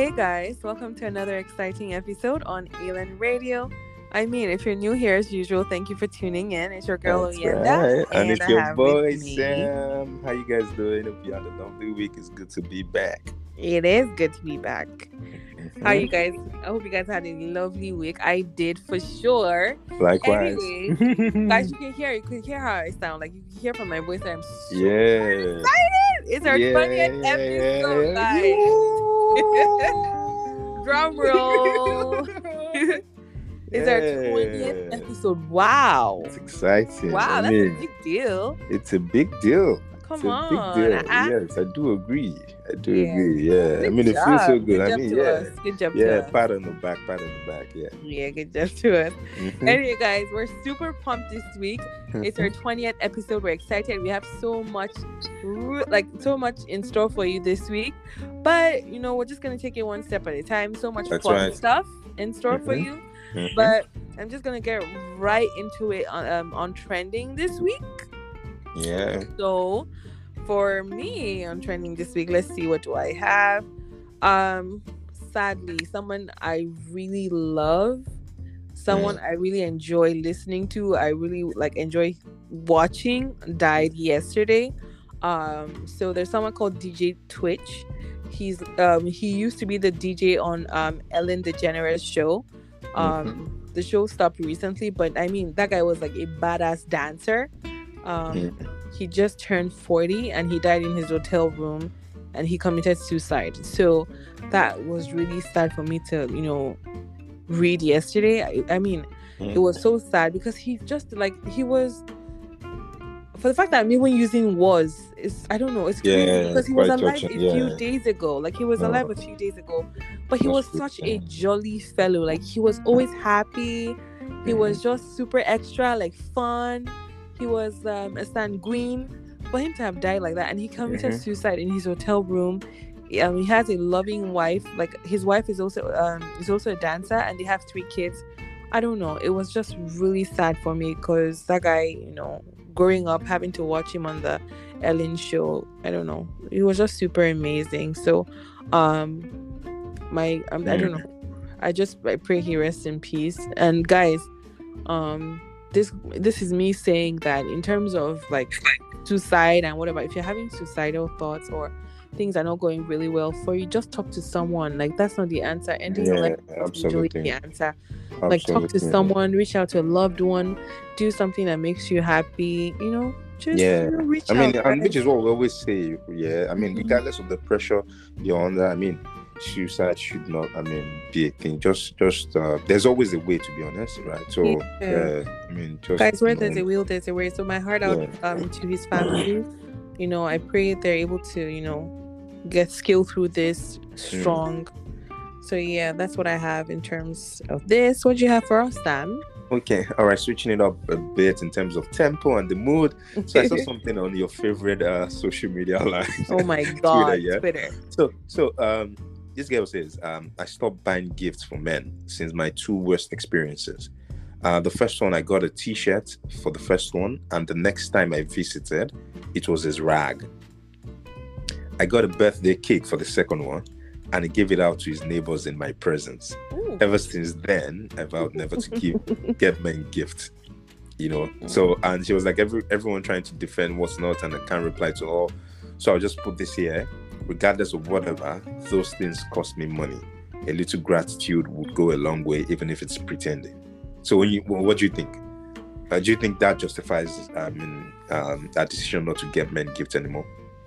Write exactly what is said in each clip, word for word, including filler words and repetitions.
Hey guys, welcome to another exciting episode on Alan Radio. I mean, if you're new here as usual, thank you for tuning in. It's your girl That's Oyenda, right. And and it's I your have with boy me. Sam. How you guys doing? Hope you had a lovely week. It's good to be back. It is good to be back. Mhm. How you guys? I hope you guys had a lovely week. I did for sure. Likewise. Anyway, guys, you can hear you can hear how I sound. Like you can hear from my voice that I'm so Yeah. excited. It's our Yeah, twentieth yeah, episode, yeah. guys. Woo! Drum roll. It's our twentieth Yeah. episode. Wow. It's exciting. Wow, I that's mean, a big deal. it's a big deal. Come It's a on. big deal. Ah, Yes, I do agree. I do Yeah. agree. Yeah. I good mean, it job. feels so good. Good I job mean, to yeah. us. Good job to Yeah, us. pat on the back, pat on the back. Yeah. Yeah, good job to us. Mhm. Anyway, guys, we're super pumped this week. It's our twentieth episode. We're excited. We have so much, ru- like, so much in store for you this week. But, you know, we're just going to take it one step at a time. So much That's fun right. stuff in store for Mhm. you. Mhm. But I'm just going to get right into it on, um, on trending this week. Yeah. So for me on trending this week, let's see, what do I have? Um, sadly, someone I really love, someone I really enjoy listening to, I really like enjoy watching, died yesterday. Um, so there's someone called D J Twitch. He's um he used to be the D J on um Ellen DeGeneres show. Um, the show stopped recently, but I mean that guy was like a badass dancer. Um. Yeah. He just turned forty and he died in his hotel room and he committed suicide. So that was really sad for me to, you know, read yesterday. I, I mean, it was so sad because he just like, he was, for the fact that I'm even using was, is I don't know, it's crazy Yeah, because he was quite alive touching, a few yeah. days ago. Like he was No. alive a few days ago, but he was That's such true, a jolly fellow. Like he was always happy. He was just super extra, like fun. He was um, a sanguine. For him to have died like that, and he committed Mhm. suicide in his hotel room. Um, he has a loving wife. Like his wife is also um, is also a dancer, and they have three kids. I don't know. It was just really sad for me because that guy, you know, growing up having to watch him on the Ellen show. I don't know. It was just super amazing. So, um, my um, I don't know. I just I pray he rests in peace. And guys, um. This this is me saying that in terms of like suicide and whatever, if you're having suicidal thoughts or things are not going really well for you, just talk to someone. Like that's not the answer. Ending your Yeah, life is usually absolutely. the answer. Like talk to Absolutely. someone, reach out to a loved one, do something that makes you happy. You know, just Yeah. you know, reach I mean, out. and guys. which is what we always say. Yeah. I mean, Mhm. regardless of the pressure you're under, I mean, suicide should not, I mean, be a thing. Just, just, uh, there's always a way, to be honest, right? So, Yeah. yeah, I mean, just. Guys, where you there's a know, will, there's a way. So my heart out Yeah. um to his family. You know, I pray they're able to, you know, get skill through this strong. So yeah, that's what I have in terms of this. What do you have for us, Sam? Okay, all right, switching it up a bit in terms of tempo and the mood. So I saw something on your favorite uh, social media line. Oh my god, yeah? Twitter. So, so um, this girl says, um, I stopped buying gifts for men since my two worst experiences. Uh, the first one, I got a T-shirt for the first one, and the next time I visited, it was his rag. I got a birthday cake for the second one, and he gave it out to his neighbors in my presence. Ooh. Ever since then, I vowed never to give get men gifts. You know, so and she was like, every everyone trying to defend what's not, and I can't reply to all. So I'll just put this here. Regardless of whatever, those things cost me money. A little gratitude would go a long way, even if it's pretending. So when you, well, what do you think? Uh, do you think that justifies, I mean, um, that decision not to get men gifts anymore?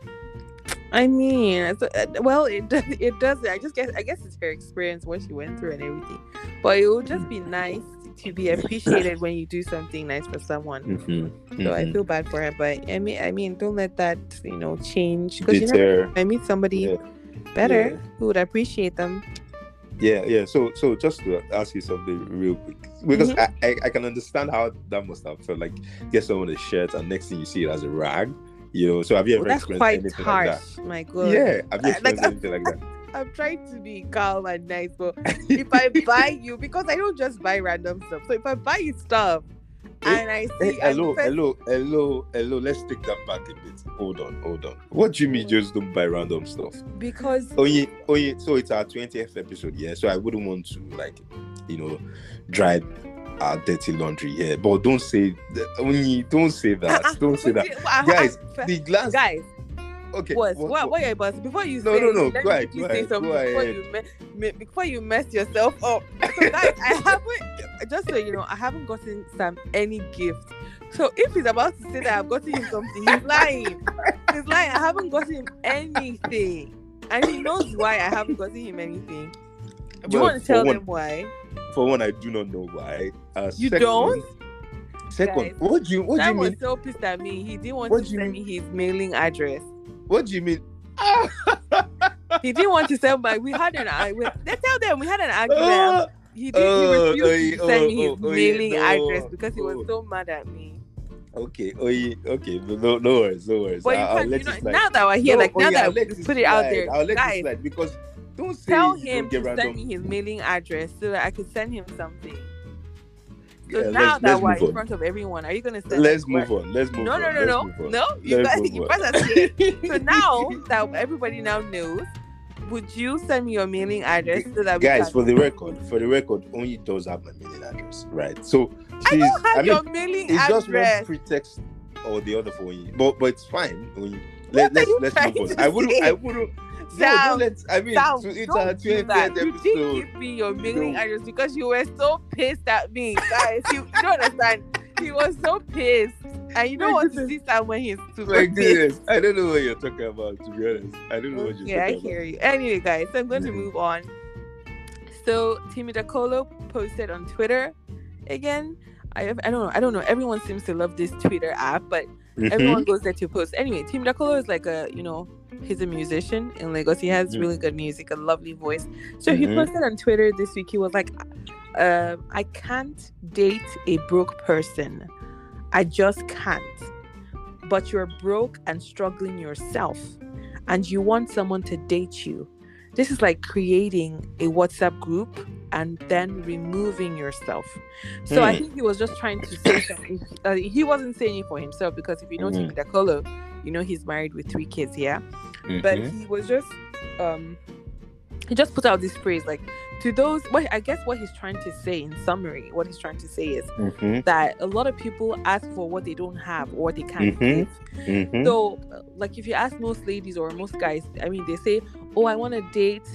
I mean, it's, uh, well, it does. It does. I just guess. I guess it's her experience, what she went through, and everything. But it would just be nice to be appreciated when you do something nice for someone. Mm-hmm. So I Mm-hmm. feel bad for her, but I mean, I mean, don't let that, you know, change. Because you know, Deter. I meet somebody Yeah. better Yeah. who would appreciate them. Yeah, yeah. So, so just to ask you something real quick, because Mhm. I, I, I can understand how that must have felt. Like, get someone a shirt, and next thing you see it as a rag. You know. So, have you ever Well, that's experienced quite anything harsh. like that? My God. Yeah. Have you I- like, experienced anything like that? I'm trying to be calm and nice, but if I buy you, because I don't just buy random stuff. So if I buy you stuff, and I Hey, see. hello, and first, hello, hello, hello. Let's take that back a bit. Hold on, hold on. What do you mean just don't buy random stuff? because Oh yeah, oh yeah. So it's our twentieth episode, yeah. So I wouldn't want to like, you know, dry our dirty laundry here. But don't say, only don't say that. Uh-uh, Don't say but that, the- I- I- guys. I- The glass. guys, Okay. what what- what what- what are you about? Before you No, say, no, no, let go me ahead, quickly go say ahead, something go before ahead. you me, me, before you mess yourself up. So guys, I haven't, just so you know, I haven't gotten Sam any gift. So if he's about to say that I've gotten him something, he's lying. He's lying. I haven't gotten him anything, and he knows why I haven't gotten him anything. Do you Well, want to tell for one- them why? For one, I do not know why. Uh, You second, don't? Second, Guys, what do you what do you Sam was mean? so pissed at me. He didn't want What to do you send me his mailing address. What do you mean? He didn't want to send my. We had an. I we, let's tell them we had an argument. Oh, He did. oh, He refused oh, to send me his oh, oh, mailing no, address because he was oh. so mad at me. okay, oh yeah, okay, no, no, no worries, no worries. But you I- I'll can't. let You know, it slide. now that we're here, No, like oh, now yeah, I'll that let we it put it out slide. there, I'll let guys, it slide because don't say tell you him don't get to random. send me his mailing address so that I could send him something. So Yeah, now let's- that let's we're move in on. front of everyone, are you gonna send? Let's like, move on. Let's move No, on. no, no, Let's no, move on. no. You Let's guys, move you on. better say it. So now that everybody now knows, would you send me your mailing address so that we Guys, can? for the record, for the record, only does have my mailing address, right? So I she's, don't have I mean, your mailing it's just one address. pretext or the other for you, but but it's fine. Only, let, What let's are you let's trying move on. to I wouldn't, say? I wouldn't. No, Sam, don't let. I mean, Sam, so it's don't our do that. twentieth You episode. didn't give me your mailing No. address because you were so pissed at me, guys. You, you don't understand. He was so pissed, and you don't want to see Sam when he's super Like pissed. this, I don't know what you're talking about. To be honest, I don't know what you're Yeah, I talking hear you. Anyway, guys, so I'm going to Mhm. move on. So Timmy Dakolo posted on Twitter again. I have, I don't know. I don't know. Everyone seems to love this Twitter app, but about. everyone goes there to post. Anyway, Tim Dakolo is like a, you know, he's a musician in Lagos. He has Mhm. really good music, a lovely voice. So he Mhm. posted on Twitter this week. He was like, uh, I can't date a broke person. I just can't. But you're broke and struggling yourself, and you want someone to date you. This is like creating a WhatsApp group and then removing yourself. So I Hmm. think he was just trying to say something. Uh, he wasn't saying it for himself because if you know Mhm. Timmy Dakolo, you know he's married with three kids, yeah. But Mhm. he was just, um, he just put out this phrase like to those. What I guess what he's trying to say in summary, what he's trying to say is Mhm. that a lot of people ask for what they don't have or they can't Mhm. give. Mhm. So, uh, like, if you ask most ladies or most guys, I mean, they say, "Oh, I want to date."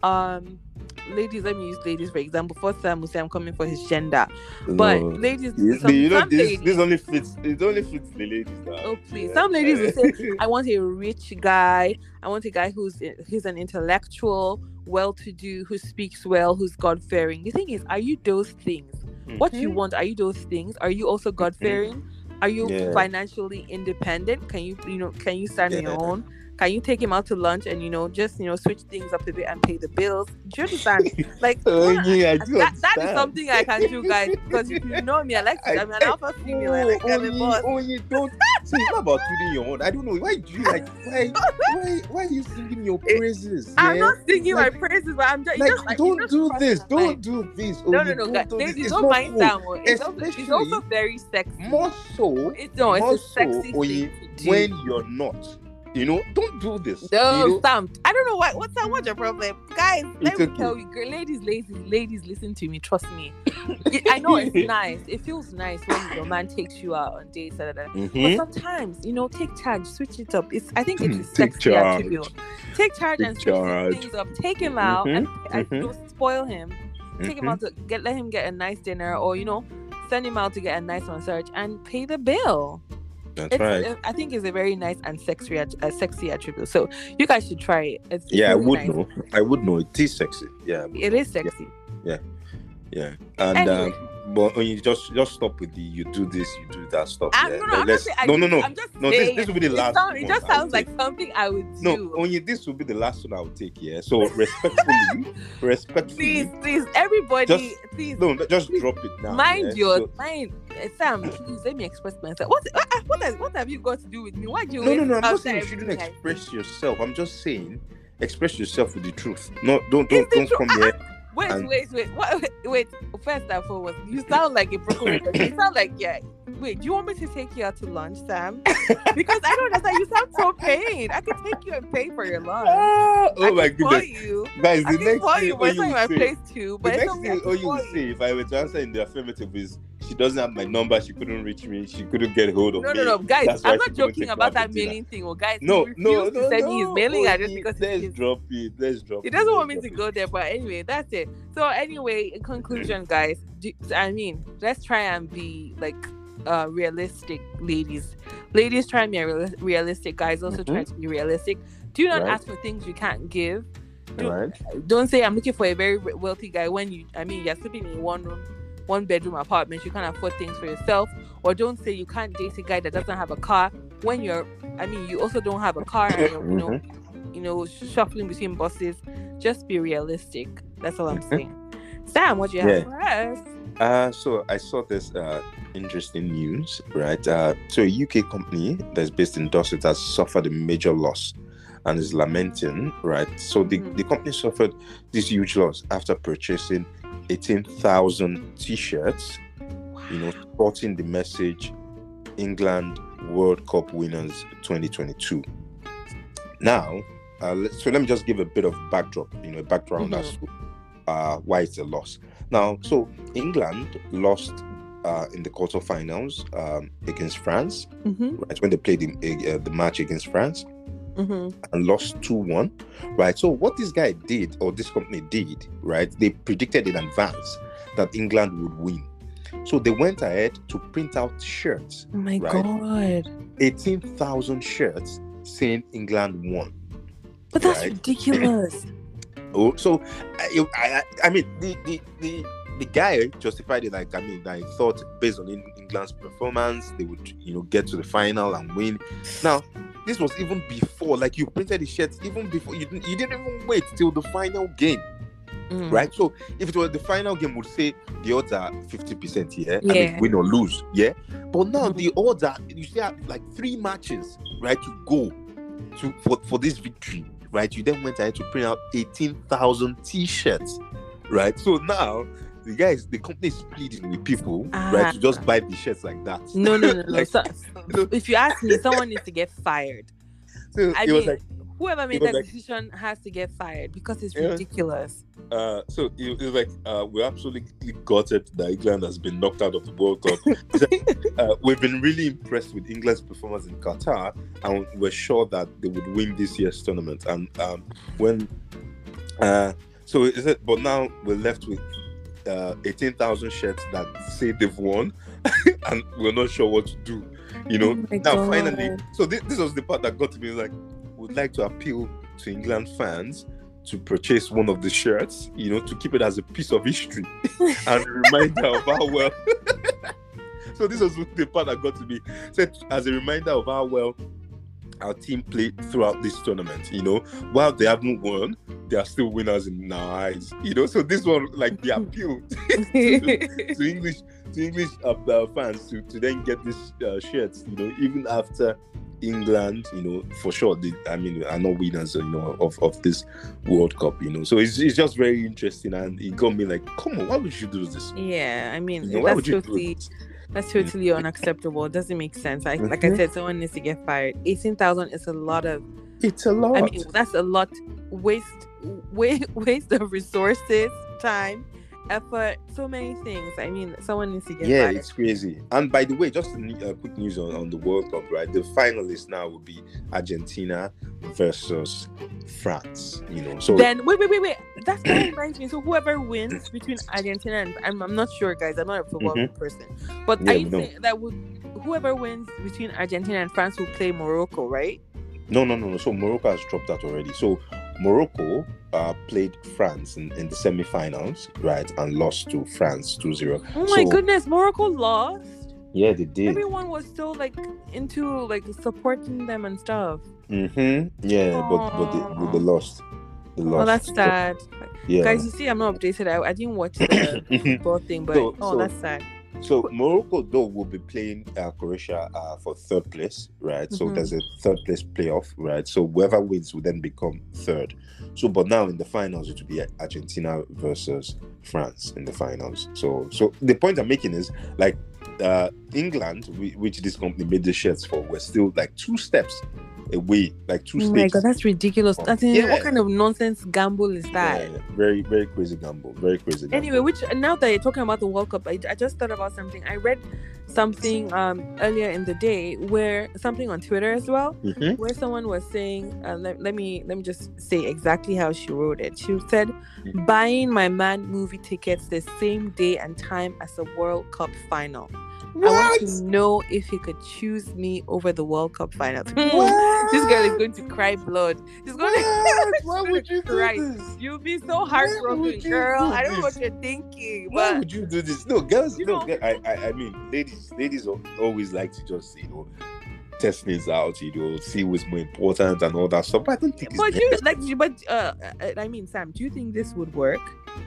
Um, ladies, let me use ladies for example. First time we say I'm coming for his gender, but No. ladies, You, some, you know some this ladies, this only fits it only fits the ladies now. oh please, Yeah. some ladies will say, "I want a rich guy. I want a guy who's who's an intellectual, well-to-do, who speaks well, who's God-fearing." The thing is, are you those things? What you Mhm. want, are you those things? Are you also God-fearing? Are you Yeah. financially independent? Can you, you know, can you stand on Yeah. your own? Can you take him out to lunch and, you know, just, you know, switch things up a bit and pay the bills? Do you understand? Like, Oh, what- yeah, I do that, that is understand. something I can do, guys. Because if you know me, I like to, I- I'm an alpha female. I like to have a only, boss. only don't see. It's not about tooting your own. I don't know why do you like why why why are you singing your praises? I'm yeah? not singing Like- my praises, but I'm just, Like, just like, don't just do crossed this. my Don't mind. do this. No, Only no, no, don't guys. do this. Ladies, It's don't not mind cool. that one. It's also, it's Especially- also very sexy. More so, It's no, it's more a sexy so thing when, to do. when you're not. You know, don't do this. No, you know? stamped. I don't know what. What's that? What's your problem, guys? Let It's me okay. tell you, girl, ladies, ladies, ladies, listen to me. Trust me. It- I know it's nice. It feels nice when your man takes you out on dates. Da, da, da. But Mhm. sometimes, you know, take charge, switch it up. It's. I think it's a Take sexy charge. attribute. Take charge Take and switch charge. things up. Take him out Mhm, and, and mhm. don't spoil him. Take him Mhm. out to get let him get a nice dinner, or you know, send him out to get a nice massage and pay the bill. That's It's, right. uh, I think it's a very nice and sexy, att- a sexy attribute. So you guys should try it. It's, it's Yeah, I really would nice. know. I would know. It is sexy. Yeah. I would It know. is sexy. Yeah. And Anyway. um, but when you just just stop with the you do this, you do that stuff. I'm, yeah. no, no, Let- I'm not let's- saying I no, do- no, no. I'm just No, this saying this will be the it, last. sound, it one just I will sounds like take. something I would No, do. only this will be the last one I will take. Yeah. So respectfully, respectfully, Please, please, everybody, Just- please, no, no, just please, drop it now. mind yeah? your So- mind. Uh, Sam, please let me express myself. What, what, what, has, what have you got to do with me? Why do you? no, no, waste no. I'm not after saying you shouldn't everything I express yourself. I'm just saying express yourself with the truth. No, don't It's don't the don't truth. come here Wait, and And wait, wait, what, wait, wait. First and foremost, you sound like a broken record. You sound like, yeah. Wait, do you want me to take you out to lunch, Sam? Because I don't understand. You sound so paid. I can take you and pay for your lunch. Ah, oh I my can call goodness. you. Guys, I the can next call thing you, all but it's you not will my say, place too. the But it's next okay, I thing can all you call will say, if I were to answer in the affirmative, is she doesn't have my number, she couldn't reach me, she couldn't get hold of No, me. no, no, guys. That's why I'm she not couldn't joking take me about out for that dinner. mailing thing. Oh, guys, No, he no, refused no, to send me his no. mailing Oh, address yeah, because let's his, drop it. Let's drop he it. doesn't Let's want me drop to it. go there. But anyway, that's it. So anyway, in conclusion, guys, do, I mean, let's try and be like uh realistic, ladies. Ladies, try and be real- realistic. Guys, also Mhm. try to be realistic. Do not Right. ask for things you can't give. Do, Right. Don't say I'm looking for a very wealthy guy when you. I mean, you're sleeping in one room, one bedroom apartment. You can't afford things for yourself. Or don't say you can't date a guy that doesn't have a car when you're. I mean, you also don't have a car and you're, you know, Mhm. you know, shuffling between buses. Just be realistic. That's all I'm Mhm. saying. Sam, what do you have Yeah. for us? Uh, so I saw this uh, interesting news, right? Uh, so a U K company that's based in Dorset has suffered a major loss and is lamenting, right? So the, Mhm. the company suffered this huge loss after purchasing eighteen thousand t-shirts, you know, sporting the message England World Cup winners twenty twenty-two. Now, uh, let- so let me just give a bit of backdrop, you know, background Mhm. as to uh, why it's a loss. Now, so England lost uh, in the quarterfinals um, against France, Mhm. right, when they played the, uh, the match against France Mhm. and lost two one, right? So what this guy did, or this company did, right, they predicted in advance that England would win. So they went ahead to print out shirts, Oh my right? god! eighteen thousand shirts saying England won. But that's Right. ridiculous. Oh, so I, I, I mean, the, the the the guy justified it like, I mean, I thought based on England's performance, they would, you know, get to the final and win. Now, this was even before, like, you printed the shirts even before you didn't, you didn't even wait till the final game, Mm. right? So if it was the final game, would say the odds are fifty percent here, I Yeah. mean, win or lose, yeah. But now Mhm. the odds are, you still have like three matches, right, to go to for, for this victory. Right, you then went ahead to print out eighteen thousand t-shirts, right? So now the guys, the company is pleading with people, right, to just buy the shirts like that. No, no, no, no. Like, So, so, if you ask me, someone needs to get fired. so I it mean, was like, whoever made was that like- decision has to get fired because it's Yeah. ridiculous. uh, so it, it was like, uh, we're absolutely gutted that England has been knocked out of the World Cup. It's like, uh, we've been really impressed with England's performance in Qatar, and we're sure that they would win this year's tournament. And um, when, uh, so is it? But now we're left with uh, eighteen thousand shirts that say they've won, and we're not sure what to do. You know. Oh my now God. finally, so this, this was the part that got to me. Like, would like to appeal to England fans to purchase one of the shirts, you know, to keep it as a piece of history and a reminder of how well. So this was the part that got to me. Said as a reminder of how well our team played throughout this tournament. You know, while they haven't won, they are still winners in our eyes. You know, so this one, like, the appeal to, to English to English uh, uh, fans to, to then get these uh, shirts. You know, even after England, you know, for sure, they, I mean, are not winners, you know, of, of this World Cup, you know. So it's, it's just very interesting, and it got me like, come on, why would you do this? Yeah, I mean, You know, why that's would you do totally this? that's totally unacceptable. It doesn't make sense. I, like I Mhm. said, someone needs to get fired. Eighteen thousand is a lot of. It's a lot. I mean, that's a lot waste, waste, waste of resources, time, effort, so many things. I mean, someone needs to get Yeah, fired. it's crazy. And by the way, just a uh, quick news on, on the World Cup, right? The finalists now will be Argentina versus France. You know, so Then wait, wait, wait, wait. That's what reminds me. So whoever wins between Argentina and I'm, I'm not sure, guys. I'm not a football person, but Yeah, are we you know. saying that would whoever wins between Argentina and France will play Morocco, right? no, no, no, no. So Morocco has dropped out already. So Morocco uh, played France in, in the semi-finals, right, and lost to France two zero. Oh my So, goodness, Morocco lost. Yeah, they did. Everyone was still like into like supporting them and stuff. Mm-hmm. Yeah, but but they, but they lost. They lost. Oh, that's sad. Yeah. Guys, you see, I'm not updated. I, I didn't watch the football thing, but So- oh, so- that's sad. So Morocco though will be playing uh, Croatia uh, for third place, right? So Mhm. there's a third place playoff, right? So whoever wins will then become third. So, but now in the finals, it will be Argentina versus France in the finals. So, so the point I'm making is like uh, England, whi- which this company made the shirts for, were still like two steps away, like two Oh my stages. god, that's ridiculous. That's in, Yeah. what kind of nonsense gamble is that? Yeah, very, very crazy gamble. Very crazy. Gamble. Anyway, which now that you're talking about the World Cup, I, I just thought about something. I read something um earlier in the day where something on Twitter as well, Mhm. where someone was saying, uh, let, let me let me just say exactly how she wrote it. She said, Mhm. buying my man movie tickets the same day and time as the World Cup final. I What? want to know if he could choose me over the World Cup final. What? This girl is going to cry blood. She's going to. What? she's Why going would to you do cry. this? You'll be so would heartbroken, you girl. do I don't know what this? you're thinking, Why but would you do this? No, girls. You No, know- girl- I, I, I mean, ladies, ladies al- always like to just, you know, test things out. You know, see what's more important and all that stuff. But I don't think it's but you like, but uh, uh, I mean, Sam, do you think this would work?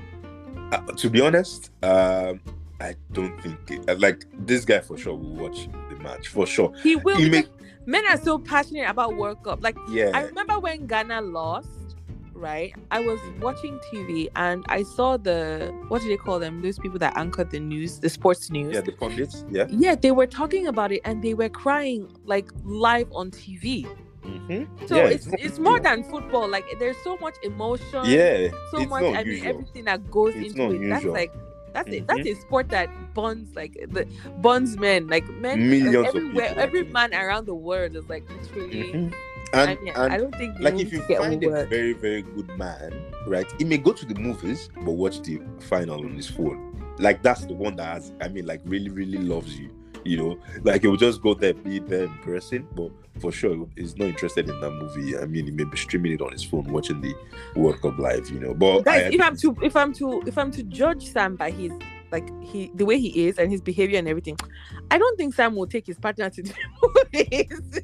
Uh, to be honest, um, I don't think it, uh, like this guy for sure will watch the match for sure. He will. He Because men are so passionate about World Cup. Like Yeah, I remember when Ghana lost, right? I was watching T V and I saw the what do they call them? Those people that anchor the news, the sports news. yeah, the pundits, yeah. Yeah, they were talking about it and they were crying like live on T V. Mm-hmm. So yeah, it's it's more than football. Like there's so much emotion. yeah. So it's much. not I mean, usual. everything that goes It's into not it. That's usual. like that's a, Mhm. that's a sport that bonds like the bonds men. Like men, Millions of everywhere, people, every actually. man around the world is like literally. Mhm. I And, mean, and I don't think the like if movies you get find a over. very very good man, right, he may go to the movies but watch the final on his phone. Like that's the one that has, I mean, like really really loves you, you know, like he'll just go there, be there in person, but for sure he's not interested in that movie. I mean, he may be streaming it on his phone, watching the World Cup live, you know. But Guys, I, if I'm to if I'm to if I'm to judge Sam by his like he the way he is and his behavior and everything, I don't think Sam will take his partner to the movies.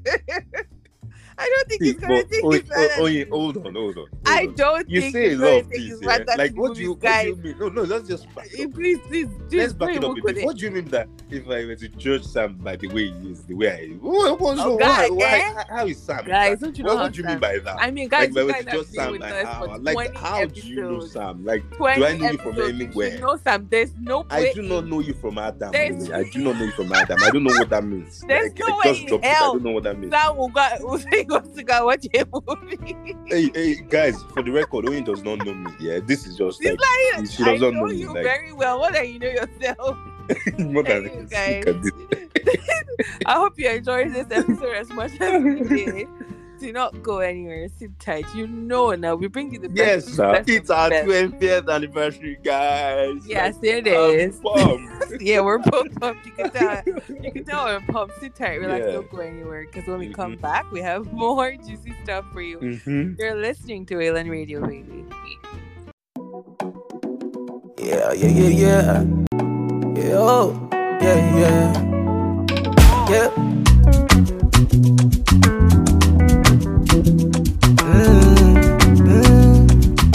I don't think see, he's gonna but, take oh, his oh, partner. oh, yeah, hold on, hold on. hold I on. don't You think say a he's lot gonna of take things, his yeah? partner Like to what the do you, movies, what guys. do you mean? No, no, let's just back Eh, up. Please, please, Let's just back it go up a with bit. it. What do you mean that if I were to judge Sam by the way he is, the way I what, what's Oh, wrong? guy, why, eh? why, how is Sam? Guys, That? don't you know what how what do you mean Sam- by that? I mean, guys, like, if I you were guys to have judge been Sam with by us how, for like, twenty how do you know episodes. Sam? Like, twenty do I know you from episodes. You anywhere? should know Sam. There's no I way. do not know you from Adam. There's- really. I do not know you from Adam. I don't know what that means. There's like, no I way just in dropped it. I hell don't know what that means. Sam will go, will say he goes to go watch a movie. Hey, hey, guys, for the record, Owen does not know me. Yeah, this is just He's like like, she I doesn't know know me. you Like, very well. More than you know yourself. more than Hey, I you can guys. speak at this. I hope you enjoyed this episode as much as we did. Do not go anywhere. Sit tight. You know now. We bring you the best. Yes, sir. best of It's the our best. twentieth anniversary, guys. Yes, Like, it is. I'm pumped. Yeah, we're both pumped. You can tell. You can tell we're pumped. Sit tight. Relax. Yeah. Don't go anywhere. Because when we come Mhm. back, we have more juicy stuff for you. Mhm. You're listening to Wayland Radio, baby. Yeah, yeah, yeah, yeah. Yeah, oh, yeah, yeah. Yeah. Mm, mm,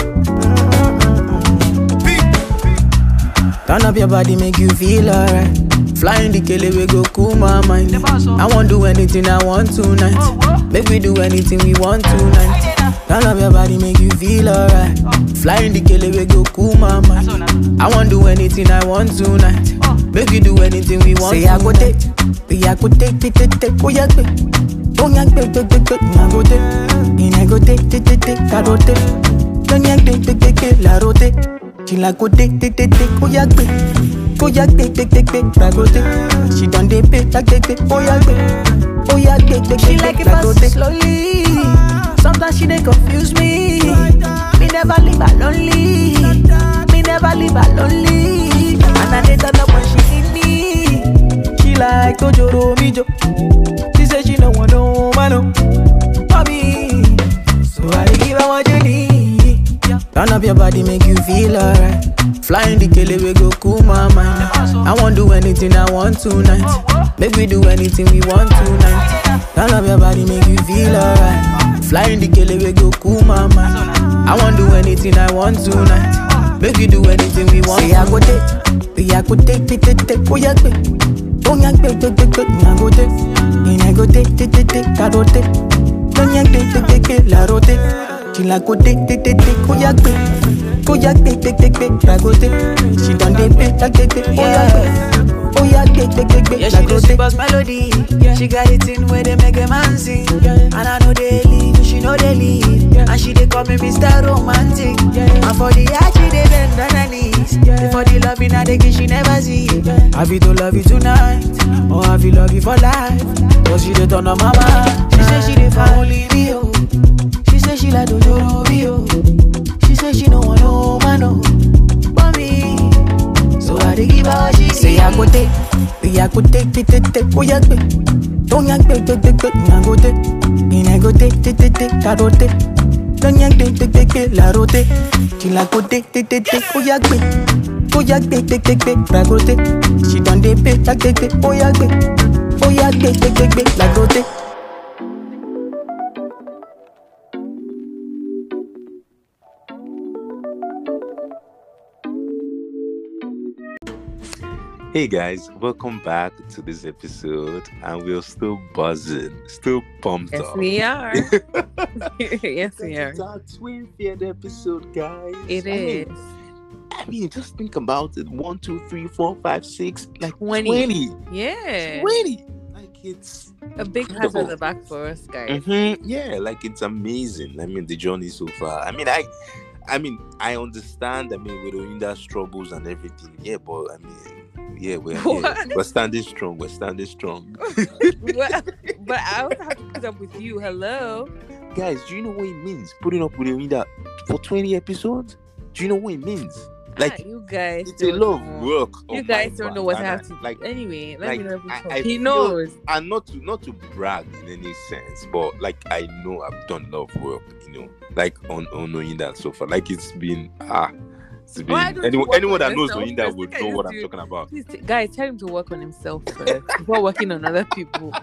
mm. Turn up your body, make you feel alright. Flying the kele, we go cool my mind. I won't do anything I want tonight. Make we do anything we want tonight. Turn up your body, make you feel alright. Flying the kele, we go cool my mind. I won't do anything I want tonight. Make we do anything we want. Say I go take, say I go take, take, take, take. Oh yeah, take, oh yeah, take, take, take, take. I go take, and I go take, take, take, take. I go take, don't yeah, take, take, take, take. La rote, she like go take, take, take, take. Oh yeah, take, oh yeah, take, take, take, take. I go take, she done dey pay, like take, take. Oh yeah, take, oh yeah, take, take, take. She like it fast slowly. Sometimes she dey confuse me. Me never leave her lonely. Me never leave her lonely. And I dey turn up when she need me. She like Tojoro Mijo. She say she no want no man no for me. So I dey give her what you need. Turn up your body, make you feel alright. Flying the kele, we go cool my mind. I won't do anything I want tonight. Make we do anything we want tonight. Turn up your body, make you feel alright. Flying the kele, we go cool my mind. I won't do anything I want tonight. Make we do anything we want. Say I go take, say I go take, take, take, take. Oh yeah, take. Oh yeah, take, take, take, take. I go take, and I go take, take, take, take. I go take. Don't yeah, take, take, take, take. La rote. She like go take, take, take, take. Oh yeah, take. Oh yeah, take, take, take, take. I go take. She done dey pay, take, take, take. Oh yeah, take. Oh yeah, take, take, take, take. Yeah, she do sweet as melody. Yeah. She got it in where they make a man sing. Yeah. And I know they leave, she know they leave. Yeah. And she they call me Mister Romantic. Yeah. And for the art, she they bend on her knees. Yeah. For the loving, I they give she never see. Yeah. Have you to love you tonight, or have you love you for life? Cause she they turn on my mind. She say she they for only me, oh. She say she like Dojoro, oh. She say she no want no man, oh. But me, so I they give her what she say. I go take, say I go take, take, take, take. Oh yeah, take. Don't yank, take, take, take, take. I go take, and I go take, take, take, take. I go take. Don't yank, take, take, take, take. La rote. She like go take, take, take, take. Oh yeah, take. Oh yeah, take, take, take, take. I go take. She done dey pay, take, take, take. Oh yeah, take. Oh yeah, take, take, take, take. La rote. Hey guys, welcome back to this episode, and we're still buzzing, still pumped Yes, up. we are. Yes, we are. It's our twentieth episode, guys. It I is. Mean, I mean, just think about it. One, two, three, four, five, six, like twenty. twenty. Yeah. twenty. Like it's A big pat incredible. on the back for us, guys. Mm-hmm. Yeah, like it's amazing. I mean, the journey so far. I mean, I, I mean, I understand. I mean, with Oyinda's troubles and everything. Yeah, but I mean, yeah, we're yeah, What? we're standing strong. We're standing strong, Well, but I also have to put up with you. Hello. guys. Do you know what it means putting up with Oyinda for twenty episodes? Do you know what it means? Like, Ah, you guys. it's a don't lot of know. work. You on guys my don't part, know what I and have to. like. Anyway, let like, me know if you I- talk. I He feel- knows. And not to not to brag in any sense, but like I know I've done a lot of work, you know, like on on Oyinda so far. Like it's been ah, it's been Why don't you anyone work anyone on that knows yourself Oyinda first? would Look at know you what I'm two. talking about. Please, t- guys, tell him to work on himself first before working on other people.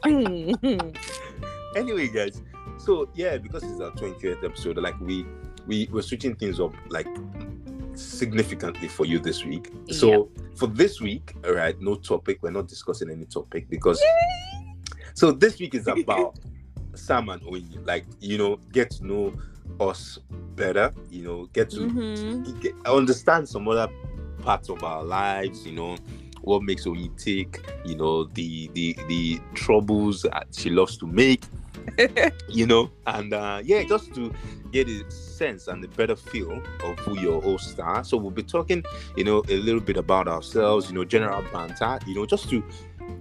Anyway, guys, so yeah, because it's our twentieth episode, like we we we're switching things up like significantly for you this week. So for this week, all right, no topic. We're not discussing any topic because so this week is about Sam and Oyin. Like, you know, get to know us better, you know, get to Mhm. get, understand some other parts of our lives, you know, what makes Oyin tick, you know, the the the troubles that she loves to make, you know, and uh yeah, just to get a sense and a better feel of who your hosts are. So we'll be talking, you know, a little bit about ourselves, you know, general banter, you know, just to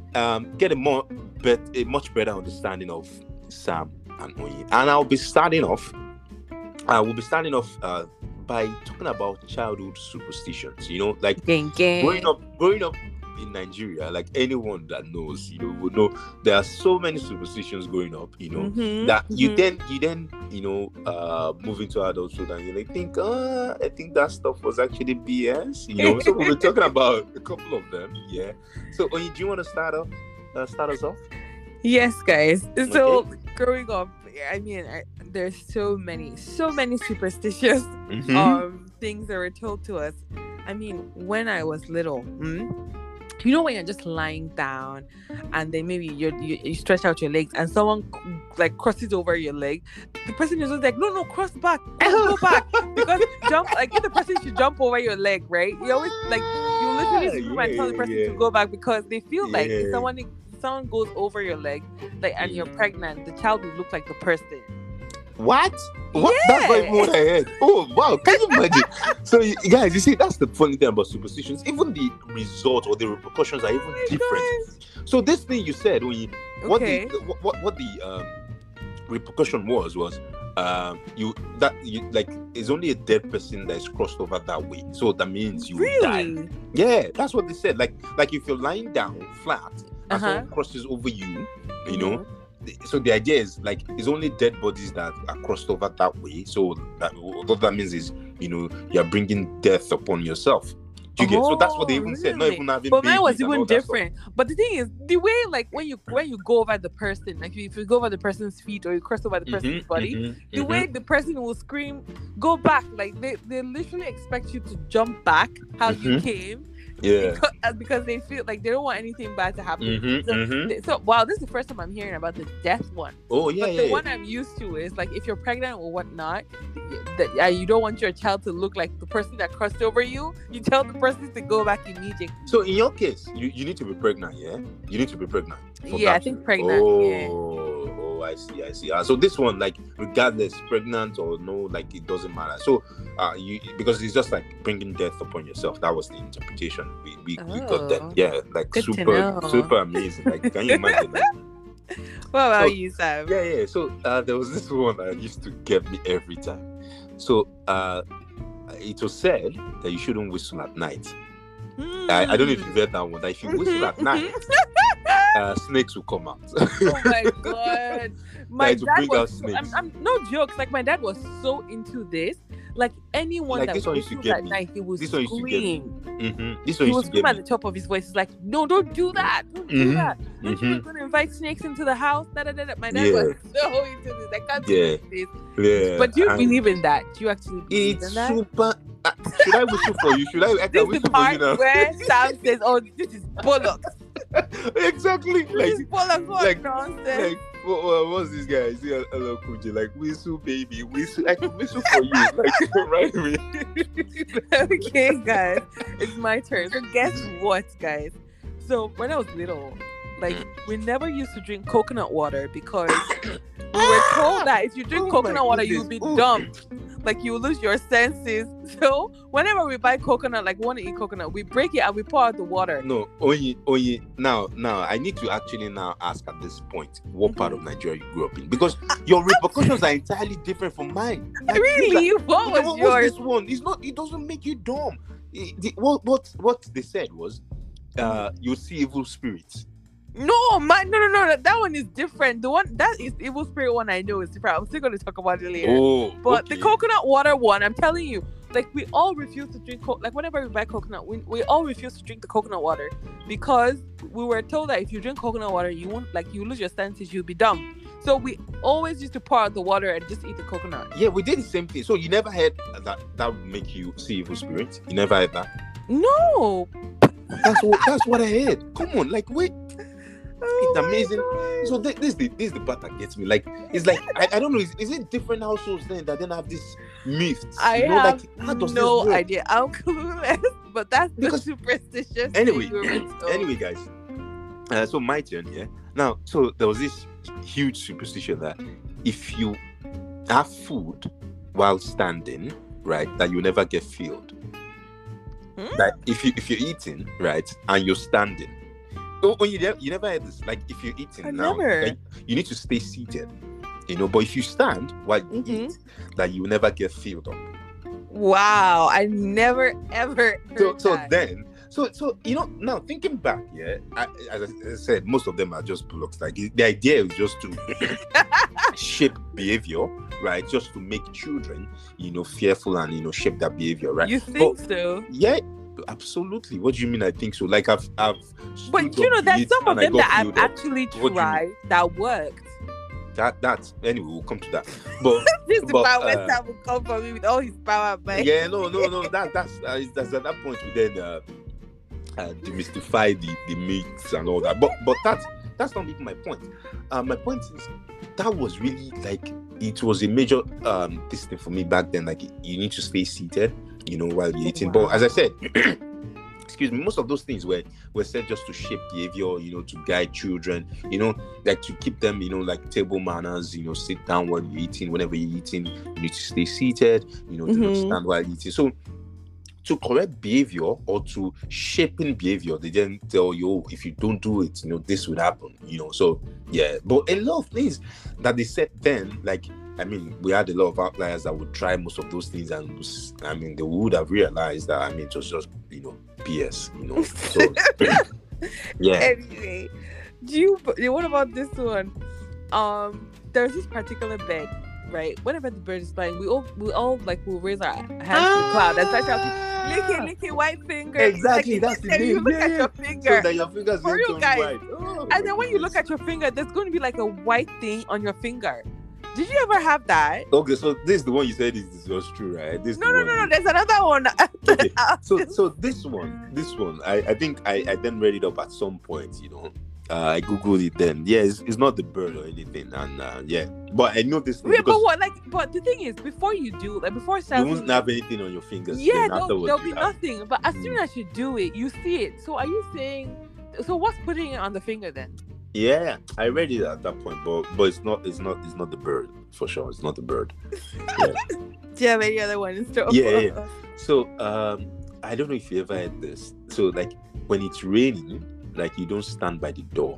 um get a more bet a much better understanding of Sam and Oyin. And I'll be starting off uh we'll be starting off uh by talking about childhood superstitions, you know, like Gang, gang. growing up growing up in Nigeria, like anyone that knows, you know, would know there are so many superstitions growing up, you know, Mhm, that you mhm. then you then you know uh move into adulthood and you like think, uh I think that stuff was actually B S, you know. So we'll be talking about a couple of them, yeah. So Oyin, do you want to start off uh, start us off? Yes, guys. So Okay. growing up, I mean, I, there's so many, so many superstitious Mhm. um things that were told to us. I mean, when I was little, mm, you know, when you're just lying down and then maybe you you you stretch out your legs and someone c- like crosses over your leg, the person is just like, no, no, cross back, cross, go back, because jump like if the person should jump over your leg, right? You always like you literally scream and tell the yeah, person yeah. to go back because they feel like if Yeah. someone someone goes over your leg, like and you're Mm. pregnant, the child will look like the person. What? What? That's not even what I heard. Oh wow! Can you imagine? So, you, guys, you see, that's the funny thing about superstitions. Even the result or the repercussions are even Oh my different. So, this thing you said, when you, what Okay. the what what, what the um, repercussion was was um you that you like it's only a dead person that is crossed over that way. So that means you will die. Really? Yeah, that's what they said. Like like if you're lying down flat and Uh-huh. someone crosses over you, you know. So the idea is like it's only dead bodies that are crossed over that way. So that what that means is, you know, you're bringing death upon yourself. Do Do you get? So that's what they Oh, even said. Not really? even having But mine was babies and even all that stuff. different. But the thing is, the way like when you when you go over the person, like if you go over the person's feet or you cross over the person's Mhm, body, mhm, the mhm. way the person will scream, "Go back!" Like they, they literally expect you to jump back how you Mhm. came, Yeah. because, uh, because they feel like they don't want anything bad to happen. Mhm, So, mhm. th- so wow, this is the first time I'm hearing about the death one. Oh yeah, But yeah. the yeah. one I'm used to is like if you're pregnant or whatnot, that uh, you don't want your child to look like the person that crossed over you. You tell the person to go back immediately. So in your case, you, you need to be pregnant, yeah? You need to be pregnant. for Yeah, I that think to- pregnant, Oh, yeah. oh, I see, I see. Uh, so this one, like, regardless, pregnant or no, like, it doesn't matter. So, uh, you because it's just like bringing death upon yourself. That was the interpretation we we, we got then. Oh, Yeah, like good to super, know. super amazing. Like, can you imagine? Like, What about So- you, Sam? yeah, yeah. So uh, there was this one that used to get me every time. So uh, it was said that you shouldn't whistle at night. I, I don't know if you've heard that one. That if you whistle at night, uh, snakes will come out. Oh my god, my Like, to dad bring out was. So, I'm, snakes. I'm no jokes. Like my dad was so into this. Like anyone Like, that this one used to whistles get at me. night, he would This one used to get me. scream. Mm-hmm. This one He used would to scream get at me. the top of his voice. He's like, "No, don't do that! Don't do Mhm. that! Don't you Mhm. going to invite snakes into the house?" Da, da, da, da. My dad Yeah. was so into this. I can't Yeah. believe this. Yeah. But do you and believe in that? Do you actually believe It's in that? super. Uh, should I whistle for you? Should I? I This can is the whistle for you part now. where Sam says, "Oh, this is bollocks. Exactly. This Like, is bollocks. What like- nonsense." like, what, what, what's this guy? Is he a hello, Kuji? Like, whistle, baby, whistle. I can whistle for you. Like, right away. Okay, guys, it's my turn. So guess what, guys? So when I was little, like we never used to drink coconut water because we were told that if you drink Oh my coconut water, you'll be goodness. Ooh. dumped. Like you lose your senses. So whenever we buy coconut, like want to eat coconut, we break it and we pour out the water. No, Oye, Oye. Now, now, I need to actually now ask at this point what part of Nigeria you grew up in, because your repercussions are entirely different from mine. Like, you Really? What guys- was what's yours? this one? It's not. It doesn't make you dumb. It- the- what what what they said was, uh, you see evil spirits. No, my no, no, no. That one is different. The one that is evil spirit one I know is different. I'm still going to talk about it later. Oh, But okay. the coconut water one, I'm telling you, like we all refuse to drink. Co- like whenever we buy coconut, we, we all refuse to drink the coconut water because we were told that if you drink coconut water, you won't like you lose your senses, you'll be dumb. So we always used to pour out the water and just eat the coconut. Yeah, we did the same thing. So you never heard that that would make you see evil spirits? You never heard that? No, That's what that's what I heard. Come on, like wait. Oh It's my amazing. God. So this, this is the this is the part that gets me. Like it's like I, I don't know. Is, is it different households then that then have this myths? I you know, have like how does no this work? idea. I'm clueless, but that's the Because- superstitious. Anyway, thing we were told. anyway, guys. Uh, so my turn, yeah. Now, so there was this huge superstition that if you have food while standing, right, that you never get filled. Hmm? Like if you if you're eating, right, and you're standing. Oh, oh, you never you never had this. Like if you're eating I now, never. like, you need to stay seated. You know, but if you stand while you Mhm. eat, that you will never get filled up. Wow, I never ever heard So so that. then so so you know now thinking back, yeah, I, as I said, most of them are just blocks. Like the idea is just to shape behavior, right? Just to make children, you know, fearful and you know shape their behavior, right? You think so? Yeah, absolutely. What do you mean? I think so. Like I've I've. But stood you know, up there's late some of and I them got that I've filled up. actually What do you mean? tried that worked. That that's anyway. We'll come to that. But This is But, about when uh, Sam will come for me with all his power, man. yeah, no, no, no. That that's uh, that's at that point we then uh, uh, demystify the the myths and all that. But but that's that's not even my point. Uh, my point is that was really like it was a major um this thing for me back then. Like you need to stay seated, you know, while you're eating. Wow. But as I said. Excuse me, most of those things were were said just to shape behavior, you know, to guide children, you know, like to keep them, you know, like table manners, you know, sit down while you're eating. Whenever you're eating, you need to stay seated, you know, to not Mhm. stand while eating. So to correct behavior or to shaping behavior, they then tell you, oh, if you don't do it, you know, this would happen, you know. So yeah, but a lot of things that they said then, like I mean, we had a lot of outliers that would try most of those things, and was, I mean, they would have realized that I mean, it was just you know, P S, you know. So yeah, Anyway, do you? What about this one? Um, there's this particular bed right? Whenever the bird is flying, we all we all like will raise our hands to the cloud and start shouting, "Lick it, lick it, white finger." Exactly, Like, that's the then thing. you look Yeah, at yeah. your So finger, that your fingers For don't real, turn guys. white. Oh, and then my when you look goodness. at your finger, there's going to be like a white thing on your finger. Did you ever have that? Okay, so this is the one you said is this was true, right? This is No, the no, one no, no. you- There's another one. Okay, so so this one, this one, I, I think I, I then read it up at some point, you know. Uh, I googled it then. Yeah, it's, it's not the bird or anything, and uh, yeah, but I know this thing Wait, but because what? Like, but the thing is, before you do, like, before you shouting, won't have anything on your fingers. yeah, then there'll, afterwards there'll be you have- nothing. But as soon Mm. as you do it, you see it. So are you saying? So what's putting it on the finger then? Yeah, I read it at that point, but but it's not it's not it's not the bird for sure. It's not the bird. Yeah. Do you have any other one in store? Yeah, yeah. So um, I don't know if you ever had this. So like when it's raining, like you don't stand by the door.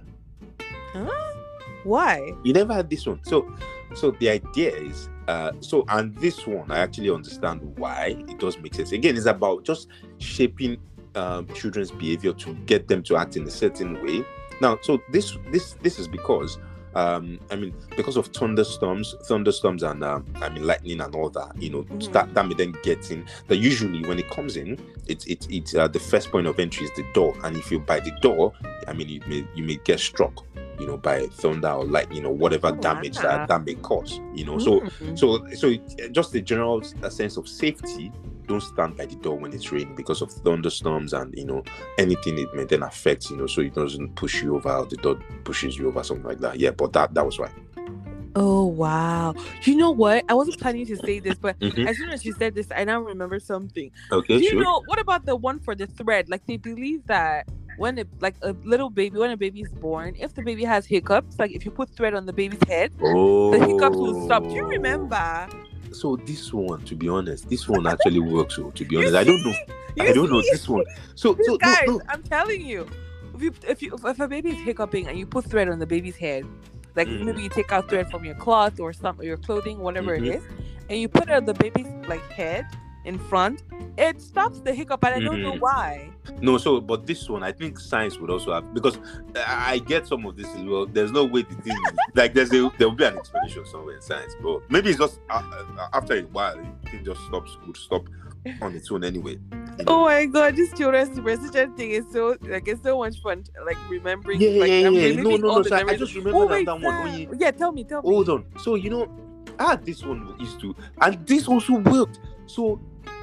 Why? You never had this one. So so the idea is uh so and this one I actually understand why it does make sense. Again, it's about just shaping um children's behavior to get them to act in a certain way. Now, so this this this is because um I mean because of thunderstorms, thunderstorms and um, I mean lightning and all that, you know, Mhm. that that may then get in. That usually when it comes in, it's it's it's uh, the first point of entry is the door, and if you're by the door, I mean you may you may get struck, you know, by thunder or lightning or whatever Oh, damage wow. that that may cause, you know. So Mm. so so it, just a general a sense of safety. Don't stand by the door when it's raining because of thunderstorms and you know anything it may then affect, you know, so it doesn't push you over or the door pushes you over, something like that. Yeah, but that that was why. Oh wow! You know what? I wasn't planning to say this, but Mhm. as soon as you said this, I now remember something. Okay, Do you sure. know what about the one for the thread? Like they believe that when it, like a little baby, when a baby is born, if the baby has hiccups, like if you put thread on the baby's head, Oh, the hiccups will stop. Do you remember? So this one, to be honest, this one actually works. So to be You honest, I don't know. You I don't know see? this one. So so Guys, no, no. I'm telling you, if you if you if a baby is hiccuping and you put thread on the baby's head, like Mm. maybe you take out thread from your cloth or some your clothing, whatever Mhm. it is, and you put it on the baby's like head in front, it stops the hiccup, and I don't know Mhm. why. No, so but this one, I think science would also have, because I I get some of this as well. There's no way the thing like there's a, there will be an explanation somewhere in science, but maybe it's just uh, uh, after a while the thing just stops would stop on its own anyway. You know? Oh my god, this children's superstition thing is so like it's so much fun. Like remembering, Yeah, like, yeah, I'm yeah. reliving No, no, all no. the So I, I memories. just remember Oh, that, wait, that one. When Sam. you, Yeah, tell me, tell me. hold on. So you know, I had this one used to, and this also worked. So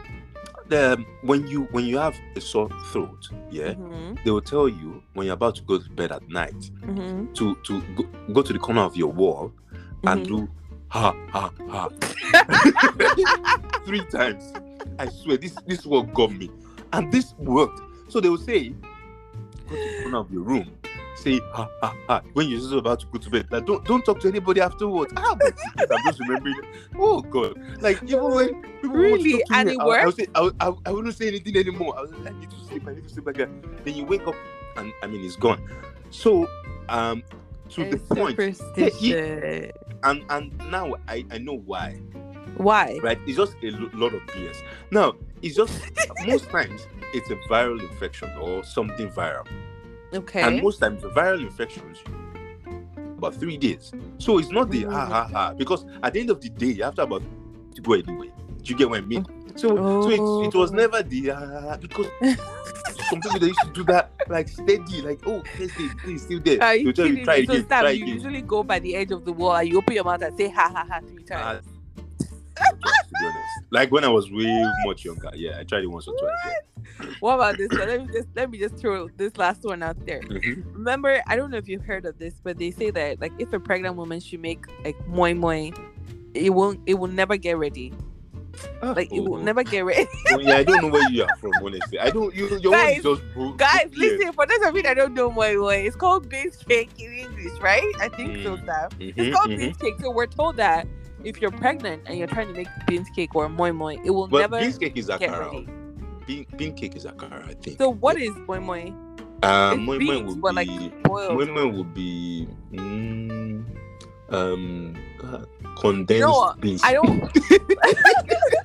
um, when you when you have a sore throat, yeah, Mhm, they will tell you when you're about to go to bed at night mhm, to to go, go to the corner of your wall and mhm. do ha ha ha three times. I swear this this one got me, and this worked. So they will say, go to the corner of your room, say ha ha ha when you're just about to go to bed. Like don't don't talk to anybody afterwards. Ah, but I'm just remembering. Oh God! Like even when people want to Really? talk to And me, it I, I, would worked? say, I, would- I, would- I wouldn't say anything anymore. I was like, I need to sleep. I need to sleep again. Then you wake up, and I mean it's gone. So um to the It's point, superstition. and and now I I know why. Why? Right? It's just a lo- lot of B S. Now, it's just most times it's a viral infection or something viral. Okay. And most times the viral infections about three days. So it's not the Mm. ha ha ha, because at the end of the day, after about to go anyway. Do you get what I mean? So so it, it was Oh. never the ah, ha, ha, because some people they used to do that like steady, like oh please please still there. Are you They'll tell you kidding try me? So again, Sam, try you again. usually go by the edge of the wall and you open your mouth and say ha ha ha three Ah, times. to be honest. Like when I was way much younger, yeah, I tried it once or twice. Yeah. What about this one? Let me just let me just throw this last one out there. Mhm. Remember, I don't know if you've heard of this, but they say that like if a pregnant woman should make like moi moi, it won't it will never get ready. Ah, Like it will oh. never get ready. Oh, yeah, I don't know where you are from, honestly. I don't. You, your one Guys, is just bro- Guys, yeah. listen, for those of you that don't know moi moi, it's called beans cake in English, right? I think so, Mm. Sam. Mhm, It's called mhm. beans cake. So we're told that if you're pregnant and you're trying to make beans cake or moi moi, it will But never bean cake is get akara. ready. Bean, bean cake is akara, I think. So what is moi moi? Uh, it's moi moi beans, would but, like, be boiled. moi moi would be mm, um uh, condensed You know what? beans. I don't.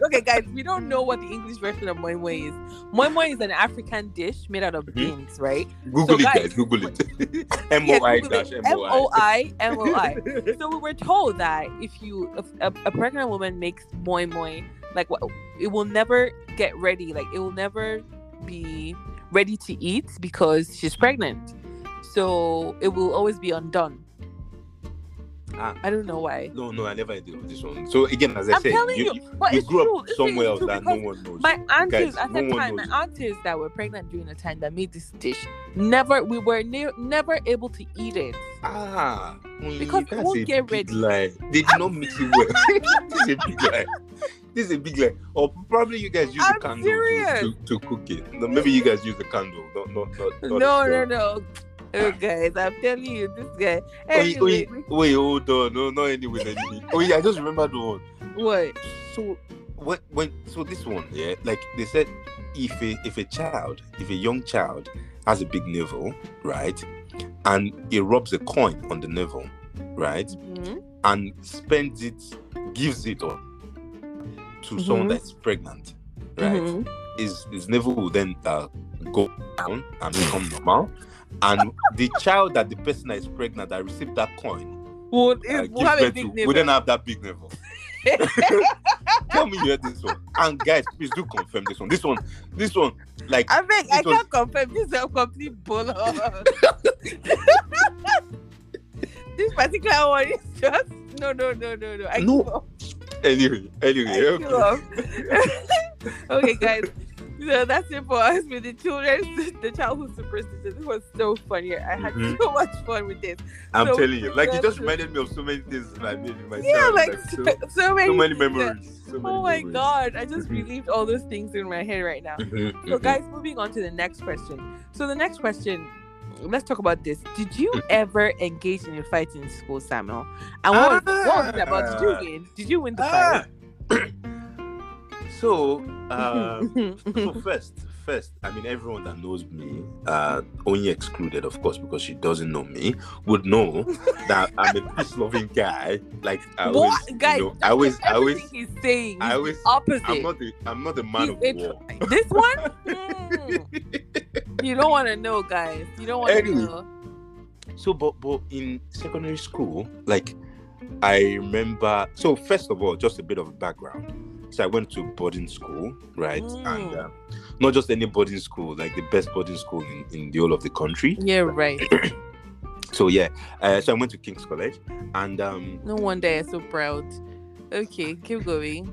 Okay, guys, we don't know what the English version of moi moi is. Moi moi is an African dish made out of Mhm. beans, right? Google So, it, guys, guys. Google it. M Yeah, O I Google dash it. M O I. M O I, M O I. So we were told that if you, if a, a pregnant woman makes moi moi, like what, it will never get ready. Like it will never be ready to eat because she's pregnant. So it will always be undone. Ah. I don't know why. No, no, I never did of this one. So again, as I I'm said, telling you, you, but you it's grew true. up It's somewhere really else true that no because one knows. My aunties Guys, at no the one time, knows my it. aunties that were pregnant during the time that made this dish, never we were ne- never able to eat it. Ah, mm, Because it that's won't a get big ready. lie. They did not mix it well. This is a big lie. This is a big lie. Or probably you guys use I'm the candle serious. to, to, to cook it. No, maybe you guys use the candle. Not, not, not, not No, the no, stove. no. Oh, guys, I'm telling you, this guy. Wait, Anyway, wait, wait, hold on. No, not anyway. anyway. Oh yeah, I just remembered one. what? So when when so this one, yeah, like they said, if a if a child, if a young child has a big navel, right, and he rubs a coin on the navel, right, Mhm. and spends it, gives it or to someone Mhm. that's pregnant, right, Mhm. his his navel will then uh, go down and become normal, and the child that the person that is pregnant that received that coin Well, uh, it, gives we'll have a birth to big we neighbor. don't have that big navel. Tell me you heard this one. And guys, please do confirm this one. This one, this one, like I beg, I it was- can't confirm. This is a complete bull. This particular one is just no, no, no, no, no. I No. give up. anyway, anyway, I give okay. up. Okay, guys. So that's it for us with the children, the childhood superstition. This was so funny. I had Mhm. so much fun with this. I'm So telling you, like it that's just true. reminded me of so many things that I made in myself. Yeah, like so, so, so many, so many things that- memories. So many Oh my memories. god, I just Mhm. relived all those things in my head right now. Mhm, So, mhm. guys, moving on to the next question. So, the next question, let's talk about this. Did you Mhm. ever engage in a fight in school, Samuel? And what, was, what was it about? Did you Ah. win? Did you win the Ah. fight? so, um, so first, first, I mean, everyone that knows me, uh, only excluded, of course, because she doesn't know me, would know that I'm a peace-loving guy. Like, I always, what, guys? you know, I always, I always, everything he's saying, I he's always, the opposite. I'm not the, I'm not the man He's of a war. tr- this one, Mm. You don't want to know, guys. You don't want to Anyway. know. So, but, but in secondary school, like, I remember. So, first of all, just a bit of background. So, I went to boarding school, right? Mm. And uh, not just any boarding school, like the best boarding school in, in the whole of the country. Yeah, right. So, yeah. Uh, so, I went to King's College, and um, No wonder you're so proud. Okay, keep going.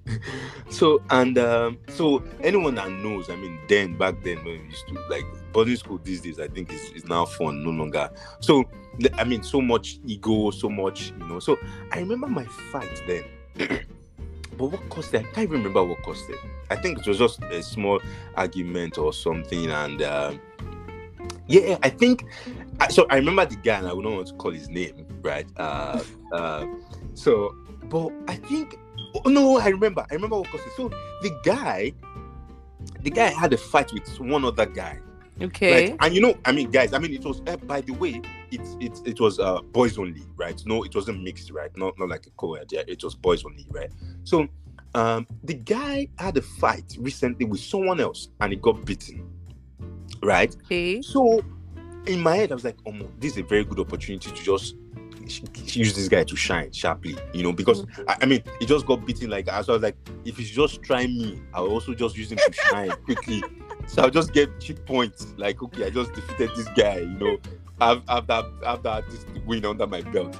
so and um, so anyone that knows, I mean, then back then when we used to like boarding school these days, I think is is now fun, no longer. So the- I mean, so much ego, so much, you know. So I remember my fight then. But what caused it? I can't even remember what caused it. I think it was just a small argument or something, and um, yeah, I think. I- So I remember the guy, and I would not want to call his name, right? Uh, uh, so, but I think. Oh, no, I remember. I remember what caused it. So the guy, the guy had a fight with one other guy. Okay. Like, and you know, I mean, guys, I mean, it was. Uh, by the way, it's it's it was uh boys only, right? No, it wasn't mixed, right? Not not like a co-ed. Yeah, it was boys only, right? So, um, the guy had a fight recently with someone else, and he got beaten, right? Okay. So, in my head, I was like, "Oh, this is a very good opportunity to just sh- use this guy to shine sharply," you know, because I, I mean, he just got beaten like that. So I was like, if he's just trying me, I'll also just use him to shine quickly. So I'll just get cheap points. Like, okay, I just defeated this guy, you know, I've I've that I've that this win under my belt.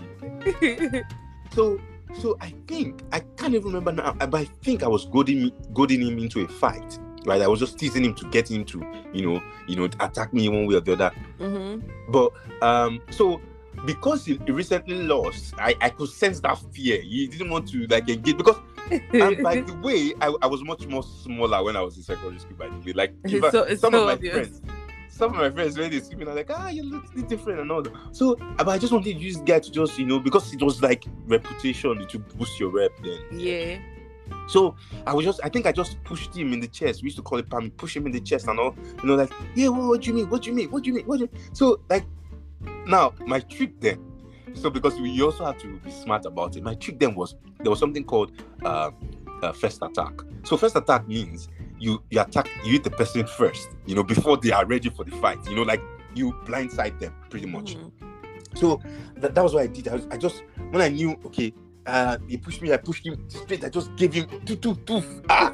So, so I think I can't even remember now, but I think I was goading goading him into a fight. Right, I was just teasing him to get him to, you know, you know, attack me one way or the other. Mm-hmm. But um, so because he, he recently lost, I, I could sense that fear. He didn't want to like engage because. And by the way, I, I was much more smaller when I was in secondary school. By the way, like in It's fact, so- it's some so of my obvious. friends, some of my friends when they see me, they're like, ah, you look different and all that. So, but I just wanted to use this guy to just, you know, because it was like reputation to boost your rep. Then, Yeah. so I was just, I think I just pushed him in the chest. We used to call it Pam, push him in the chest and all, you know, like, yeah, what, what do you mean? What do you mean? What do you mean? What do you mean? So, like, now my trick then, so because we also have to be smart about it, my trick then was there was something called uh, uh, first attack. So first attack means you you attack, you hit the person first, you know, before they are ready for the fight. You know, like you blindside them pretty much. Mm-hmm. So that, that was what I did. I, was, I just when I knew, okay, uh, he pushed me, I pushed him straight. I just gave him two, two, two. Ah.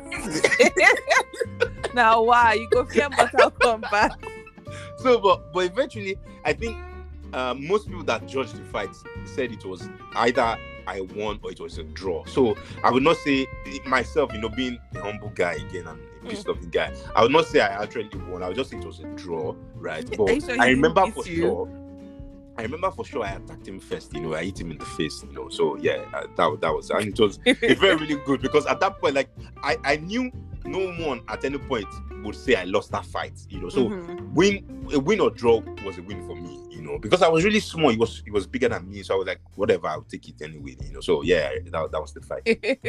Now why you go fear Mortal Kombat? So, but but eventually, I think uh, most people that judged the fight said it was either I won or it was a draw. So I would not say myself, you know, being a humble guy again and a peace loving guy, I would not say I actually won. I would just say it was a draw, right? But sure I remember for you? sure. I remember for sure I attacked him first, you know, I hit him in the face, you know. So yeah, uh, that that was, and it was it felt really good because at that point, like I, I knew no one at any point would say I lost that fight, you know. So mm-hmm. win a win or draw was a win for me, you know, because I was really small. He was he was bigger than me, so I was like, whatever, I'll take it anyway, you know. So yeah, that, that was the fight.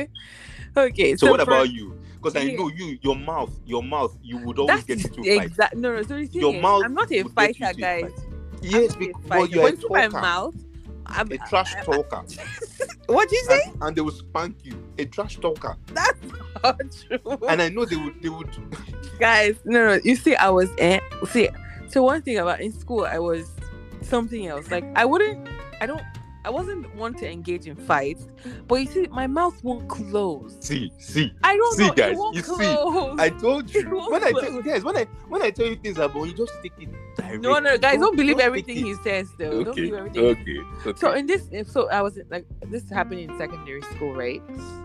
Okay. So, so what for, about you? Because I know you, your mouth, your mouth, you would always get into a fight. Exactly. No, no. So the your is, mouth. I'm not a fighter, guys. Fight. Yes, because you're a my mouth. I'm a trash talker. What did you say? And, and they will spank you. A trash talker. That's not true. And I know they would. They would. Guys, no, no. You see, I was. Eh, see, so one thing about in school, I was something else. Like I wouldn't. I don't. I wasn't one to engage in fights, but you see, my mouth won't close. See, see, I don't see, know. guys. You close. see, I told you when close. I tell guys when I when I tell you things about, you just take it directly. No, no, guys, don't, don't believe don't everything he says, though. Okay. Don't believe everything. Okay. okay. So in this, so I was like, this happened in secondary school, right?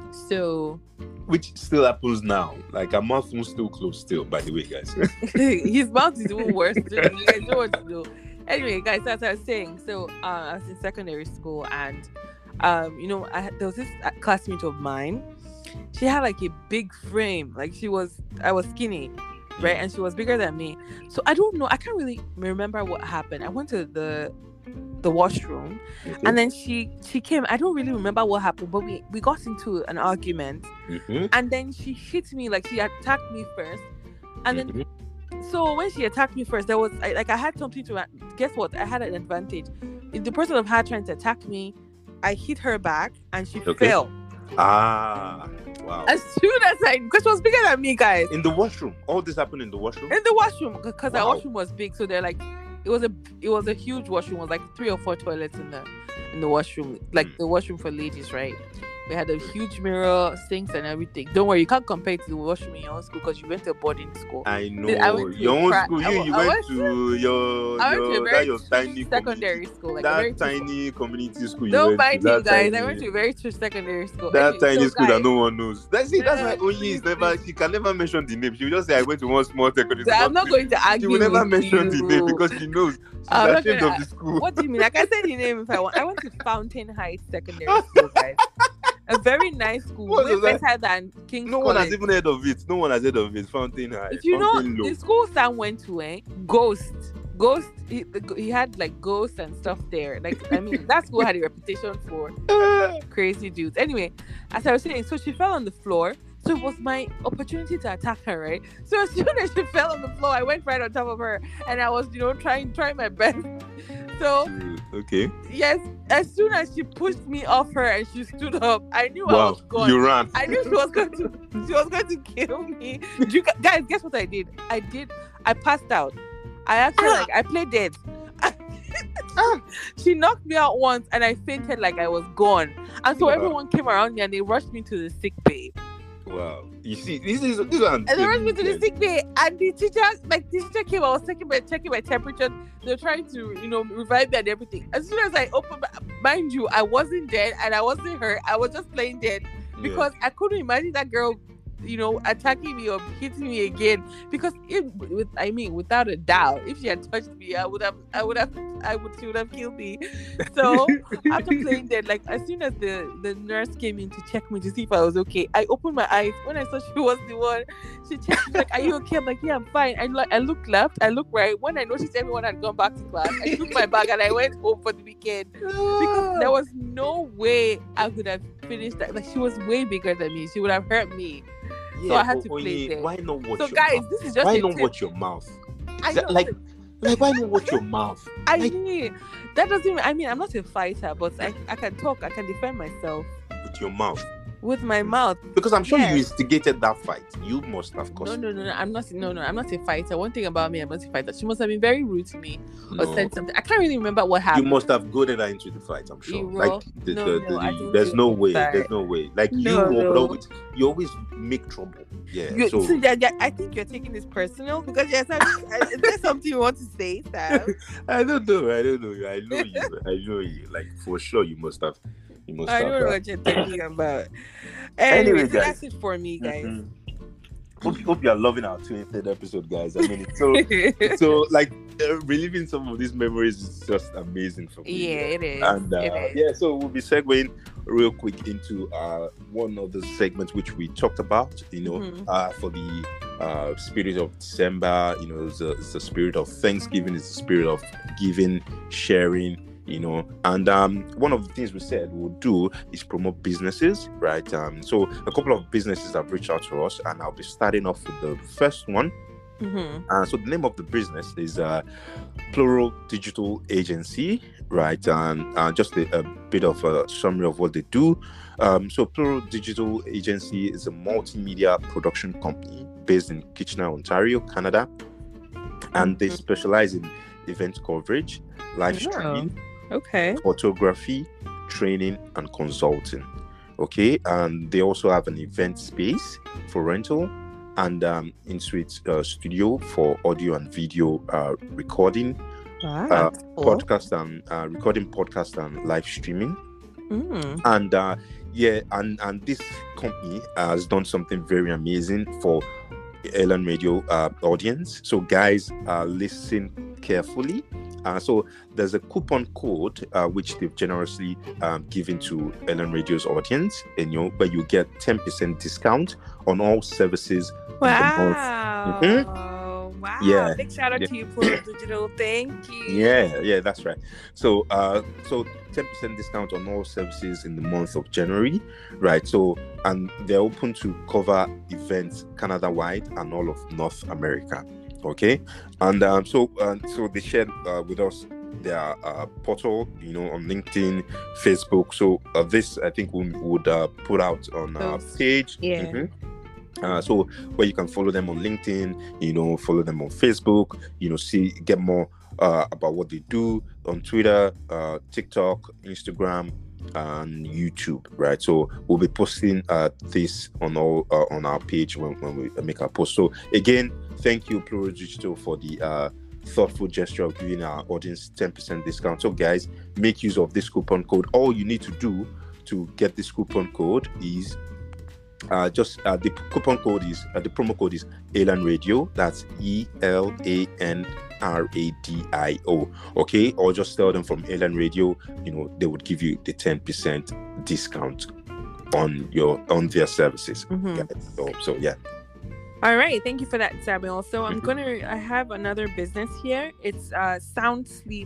So, which still happens now. Like our mouth was still closed, still. By the way, guys, his mouth is even worse. You guys know what to do. Anyway, guys, as I was saying, so uh, I was in secondary school, and um, you know, I had, there was this classmate of mine. She had like a big frame, like she was, I was skinny, right, and she was bigger than me. So I don't know, I can't really remember what happened. I went to the the washroom, okay. and then she she came. I don't really remember what happened, but we we got into an argument, mm-hmm. and then she hit me, like she attacked me first, and then. Mm-hmm. So when she attacked me first, there was I, like I had something to guess what I had an advantage. In the person of her trying to attack me, I hit her back and she okay. fell. Ah, wow! As soon as I, because she was bigger than me, guys. In the washroom, all this happened in the washroom. In the washroom, because wow. our washroom was big, so they're like, it was a it was a huge washroom. It was like three or four toilets in the in the washroom, like mm. the washroom for ladies, right? We had a huge mirror, sinks, and everything. Don't worry, you can't compare it to the washroom in your own school because you went to a boarding school. I know. I went to your own pra- school, you, you I, went, I went to your, I your, went to a that very your tiny secondary school. Like that a very tiny community school. You Don't went mind to, me, guys. tiny, I went to a very true secondary school. That anyway, tiny so school guys, that no one knows. That's it. That's yeah, why only is never. She can never mention the name. She will just say, "I went to one small secondary school." I'm not going to argue. She will never with mention you. the name because she knows she's I'm ashamed gonna, of the school. What do you mean? I can say the name if I want. I went to Fountain Heights Secondary School, guys. A very nice school, What way is that? better than King's No College. one has even heard of it. No one has heard of it. Fountain High. If you know, Fountain Low. the school Sam went to, eh? Ghost. Ghost, he, the, he had like ghosts and stuff there. Like, I mean, that school had a reputation for crazy dudes. Anyway, as I was saying, so she fell on the floor. So it was my opportunity to attack her, right? So as soon as she fell on the floor, I went right on top of her, and I was, you know, trying trying my best. So okay. Yes, as soon as she pushed me off her and she stood up, I knew wow. I was gone. You ran. I knew she was going to she was going to kill me. You, guys, guess what I did? I did. I passed out. I actually like I played dead. She knocked me out once, and I fainted like I was gone. And so wow. everyone came around me and they rushed me to the sick bay. Wow. You see, this is this one. And they rushed me to the sick bay, and the teacher, like the teacher came. I was checking my checking my temperature. They were trying to, you know, revive me and everything. As soon as I opened, my, mind you, I wasn't dead and I wasn't hurt. I was just playing dead because yeah. I couldn't imagine that girl, you know, attacking me or hitting me again. Because if, with, I mean, without a doubt, if she had touched me, I would have, I would have, I would, she would have killed me. So after playing dead, like as soon as the the nurse came in to check me to see if I was okay, I opened my eyes. When I saw she was the one, she checked me like, "Are you okay?" I'm like, "Yeah, I'm fine." I like, I looked left, I looked right. When I noticed everyone had gone back to class, I took my bag and I went home for the weekend because there was no way I could have finished that. Like she was way bigger than me. She would have hurt me. Yeah, so I had to play dead. Why not watch so your guys, mouth? This is just why a not tip. watch your mouth? I that, like, like why not watch your mouth? I like, mean, that doesn't. I mean, I'm not a fighter, but I, I can talk. I can defend myself with your mouth. with my mouth. Because I'm sure Yes. you instigated that fight. You must have caused No, it. no, no, no. I'm not. No, no. I'm not a fighter. One thing about me, I'm not a fighter. She must have been very rude to me or No. said something. I can't really remember what You happened. must have goaded her into the fight, I'm sure. You Like will? the, No, the, no, the, I the- don't there's do no way. that. There's no way. Like you No, would no. always you always make trouble. Yeah. You, so see, yeah, yeah, I think you're taking this personal because yes, I, I, is there something you want to say, Sam? I don't know. I don't know. I know you. I know you. Like for sure, you must have. You must I have. don't know uh, what you're talking about. Anyway, Anyway, so guys. that's it for me, guys. mhm. Hope, hope you are loving our twentieth episode, guys. I mean, it's so so like uh, reliving some of these memories is just amazing for me. Yeah, it is. And uh, it is. yeah, so we'll be segueing real quick into uh, one of the segments which we talked about, you know, Mhm. uh, for the uh, spirit of December, you know, it's, a, it's the spirit of Thanksgiving, it's the spirit of giving, sharing, you know. And um, one of the things we said we'll do is promote businesses, right? Um, so a couple of businesses have reached out to us, and I'll be starting off with the first one. Mhm. Uh, so the name of the business is uh, Plural Digital Agency, right? And uh, just a, a bit of a summary of what they do. Um, so Plural Digital Agency is a multimedia production company based in Kitchener, Ontario, Canada, and they Mhm. specialize in event coverage, live Oh. streaming, Okay. photography, training, and consulting. Okay, and they also have an event space for rental and um, in-suite uh, studio for audio and video uh, recording, Wow, uh, that's cool. podcast and uh, recording podcast and live streaming. Mm. And uh, yeah, and and this company has done something very amazing for Ellen Radio uh, audience. So guys, uh, listen carefully. Uh, so there's a coupon code uh, which they've generously um, given to Ellen Radio's audience, and you know, where you get ten percent discount on all services. in the month. Wow. Mhm. Wow. Yeah. Big shout out Yeah. to you, Plural Digital. Thank you. Yeah, yeah, that's right. So, uh, so ten percent discount on all services in the month of January, right? So, and they're open to cover events Canada-wide and all of North America. Okay, and um, so, uh, so they shared uh, with us their uh, portal, you know, on LinkedIn, Facebook. So, uh, this I think we would uh, put out on our Those- page. yeah. Mhm. Uh, so where you can follow them on LinkedIn, you know, follow them on Facebook, you know, see, get more uh, about what they do on Twitter, uh, TikTok, Instagram, and YouTube, right? So we'll be posting uh, this on all uh, on our page when, when we make our post. So again, thank you, Plural Digital, for the uh, thoughtful gesture of giving our audience ten percent discount. So guys, make use of this coupon code. All you need to do to get this coupon code is Uh, just uh, the coupon code is uh, the promo code is Elan Radio. That's E L A N R A D I O. Okay, or just tell them from Elan Radio. You know, they would give you the ten percent discount on your on their services. Mhm. Yeah, so, so yeah. All right, thank you for that, Samuel. So I'm Mhm. gonna. I have another business here. It's uh, Sound Sleep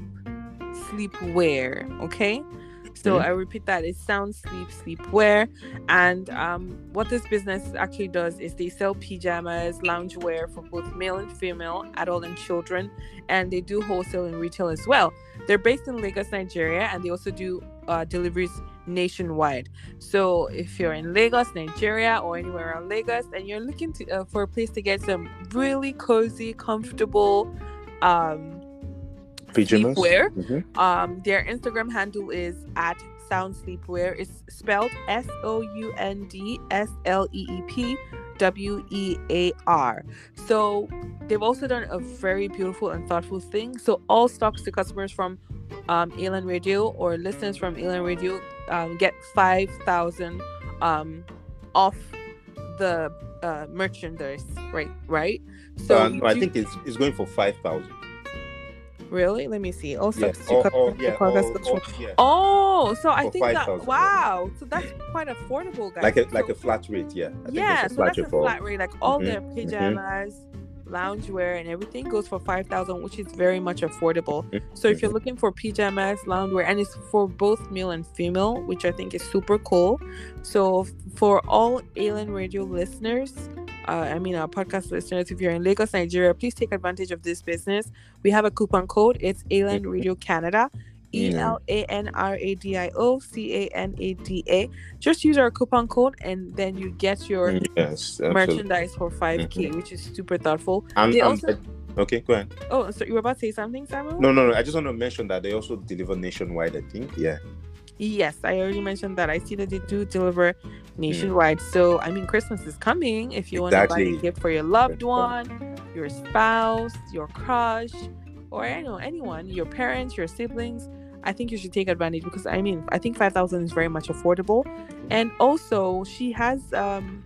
Sleepwear. Okay, so Mhm. I repeat that it's Sound Sleep Sleepwear, and um, what this business actually does is they sell pajamas, loungewear for both male and female, adult and children, and they do wholesale and retail as well. They're based in Lagos, Nigeria, and they also do uh, deliveries nationwide. So if you're in Lagos, Nigeria, or anywhere around Lagos, and you're looking to, uh, for a place to get some really cozy, comfortable um, Pajamas. sleepwear, Mhm. um, their Instagram handle is at Sound Sleepwear. It's spelled S O U N D S L E E P W E A R. So they've also done a very beautiful and thoughtful thing. So all stocks to customers from um, Elan Radio or listeners from Elan Radio um, get five thousand um, off the uh, merchandise, right? Right. So Uh, you no, I do- think it's it's going for five thousand. really, let me see. All Yeah. stocks to Or, customers. or, yeah, for or, podcast- or, yeah. Oh, so I For think five that thousand, wow, so that's quite affordable, guys. Like a like So- a flat rate, yeah. I think yeah, it's a so that's rate a for- flat rate. Like all Mhm, their pajamas, loungewear, and everything goes for five thousand, which is very much affordable. Mhm, So if you're looking for pajamas, loungewear, and it's for both male and female, which I think is super cool. So f- for all Alien Radio listeners, uh, I mean our podcast listeners, if you're in Lagos, Nigeria, please take advantage of this business. We have a coupon code. It's Alien Radio Canada. E L A N R A D I O C A N A D A. Just use our coupon code and then you get your yes, absolutely. merchandise for five K, Mhm. which is super thoughtful. And, They and also- okay, go ahead. Oh, so you were about to say something, Samuel? No, no, no. I just want to mention that they also deliver nationwide, I think. Yeah. Yes, I already mentioned that. I see that they do deliver nationwide. So, I mean, Christmas is coming. If you want to buy Exactly. a gift for your loved one, your spouse, your crush, or I know anyone, your parents, your siblings, I think you should take advantage because I mean, I think five thousand is very much affordable. And also, she has um,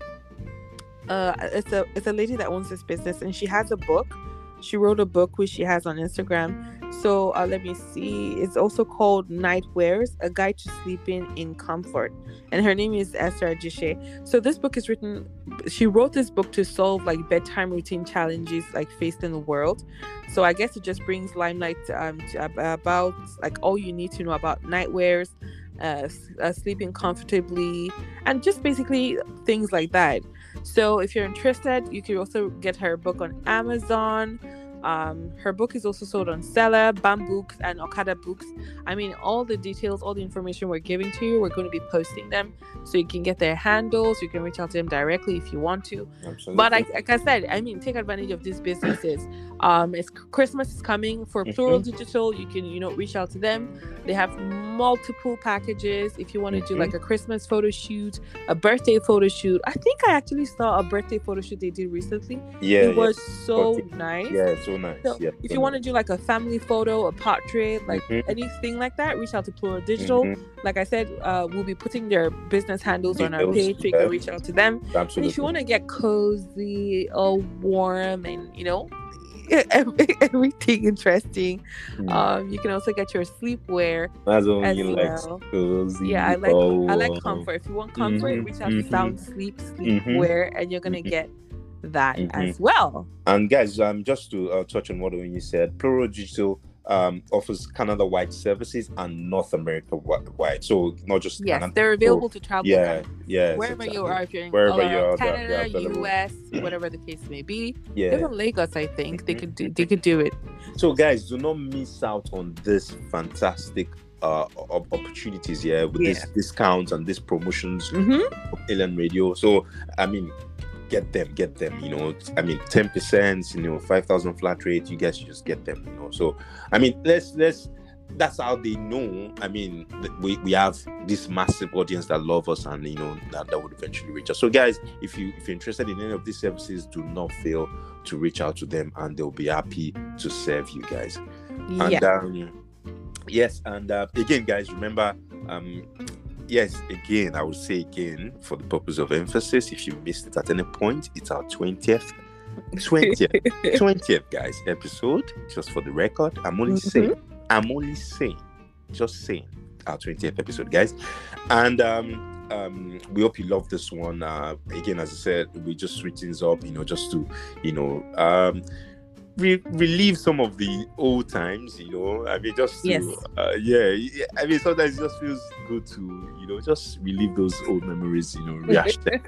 uh, it's a it's a lady that owns this business, and she has a book. She wrote a book which she has on Instagram. So uh, let me see. It's also called Night Wears: A Guide to Sleeping in Comfort. And her name is Esther Ajishe. So this book is written. She wrote this book to solve like bedtime routine challenges like faced in the world. So I guess it just brings limelight um, to, about like all you need to know about night wears, uh, uh, sleeping comfortably, and just basically things like that. So if you're interested, you can also get her book on Amazon. Um, her book is also sold on Seller, Bam Books, and Okada Books. I mean, all the details, all the information we're giving to you, we're going to be posting them so you can get their handles. You can reach out to them directly if you want to. Absolutely. But like, like I said, I mean, take advantage of these businesses. Um, it's Christmas is coming for Plural Mhm. Digital. You can, you know, reach out to them. They have multiple packages. If you want to do Mhm. like a Christmas photo shoot, a birthday photo shoot. I think I actually saw a birthday photo shoot they did recently. yeah, it yeah. was so Birthday. nice. Yeah, so nice. So yeah, if so you want to nice. do like a family photo, a portrait, like Mhm. anything like that, reach out to Plural Digital. Mhm. Like I said, uh, we'll be putting their business handles on our Details, page, so you yeah. can reach out to them. And Absolutely. if you want to get cozy, all warm, and you know, every, everything interesting, Mm. um, you can also get your sleepwear. That's all as you like. well. Cozy. Yeah, I like oh, I like wow. comfort. If you want comfort, Mhm, reach out to mhm. Sound Sleep Mhm. Sleepwear, and you're gonna Mhm. get that Mhm. as well. And guys, um, just to uh, touch on what you said, Plural Digital um offers Canada-wide services and North America-wide. So not just Yes, Canada. they're available to travel. Yeah, yeah. Wherever you are, if you're in Wherever uh, you are, they're- Canada, they're available. U S, whatever the case may be, Yeah. even Lagos, I think they Mhm. could do, they could do it. So guys, do not miss out on this fantastic uh op- opportunities here with Yeah. these discounts and these promotions Mm-hmm. of Alien Radio. So I mean, get them, get them. You know, I mean, ten percent. You know, five thousand flat rate. You guys should just get them. You know, so I mean, let's let's. That's how they know. I mean, th- we, we have this massive audience that love us, and you know that, that would eventually reach us. So, guys, if you if you're interested in any of these services, do not fail to reach out to them, and they'll be happy to serve you guys. And Yeah. um, yes, and uh, again, guys, remember, um, yes, again, I will say again for the purpose of emphasis. If you missed it at any point, it's our twentieth, twentieth, twentieth, guys, episode. Just for the record, I'm only Mhm. saying. I'm only saying, just saying, our twentieth episode, guys. And um, um, we hope you love this one. Uh, again, as I said, we just switch things up, you know, just to, you know, um, re- relieve some of the old times, you know. I mean, just to, Yes. uh, yeah, yeah. I mean, sometimes it just feels good to, you know, just relieve those old memories, you know, rehash them.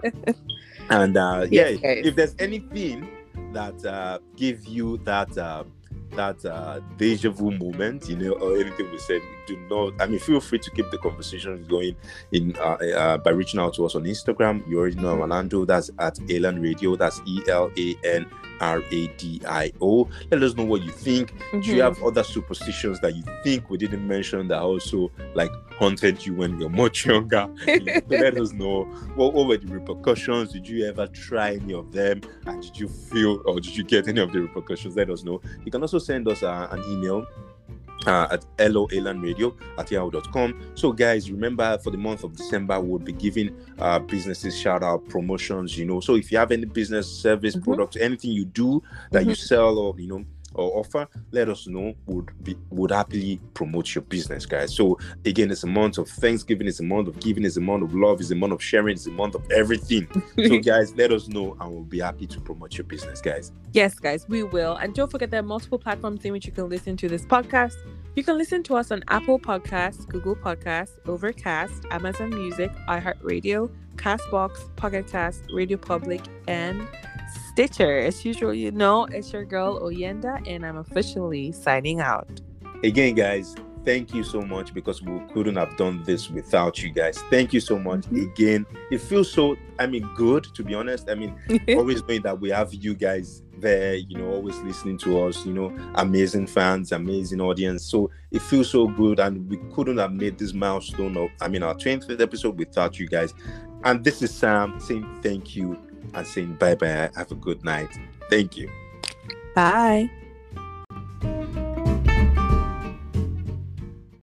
And uh, yeah, Yes, guys. if there's anything that uh, give you that. Uh, that uh, deja vu moment, you know, or anything we said, do not, I mean, feel free to keep the conversation going in uh, uh, by reaching out to us on Instagram. You already know our handle, that's at Elan Radio, that's E L A N R A D I O. Let us know what you think. Do you Mhm. have other superstitions that you think we didn't mention that also like haunted you when you were much younger? You know, so let us know. What, what were the repercussions? Did you ever try any of them? And did you feel or did you get any of the repercussions? Let us know. You can also send us uh, an email uh, at loalanradio at yahoo dot com. So guys, remember for the month of December, we'll be giving uh, businesses shout out promotions, you know. So if you have any business, service, Mhm. product, anything you do that you Mhm. sell or, you know, or offer, let us know. Would be would happily promote your business, guys. So again, it's a month of Thanksgiving, it's a month of giving, it's a month of love, it's a month of sharing, it's a month of everything. So guys, let us know and we'll be happy to promote your business, guys. Yes, guys, we will. And don't forget there are multiple platforms in which you can listen to this podcast. You can listen to us on Apple Podcasts, Google Podcasts, Overcast, Amazon Music, iHeartRadio, Castbox, Pocket Cast, Radio Public, and Stitcher. As usual, you know, it's your girl Oyenda, and I'm officially signing out. Again, guys, thank you so much, because we couldn't have done this without you guys. Thank you so much. Mhm. Again, it feels so, I mean, good, to be honest. I mean, always knowing that we have you guys there, you know, always listening to us, you know, amazing fans, amazing audience. So it feels so good, and we couldn't have made this milestone of, I mean, our twentieth episode without you guys. And this is Sam saying thank you and saying bye bye. Have a good night. Thank you. Bye.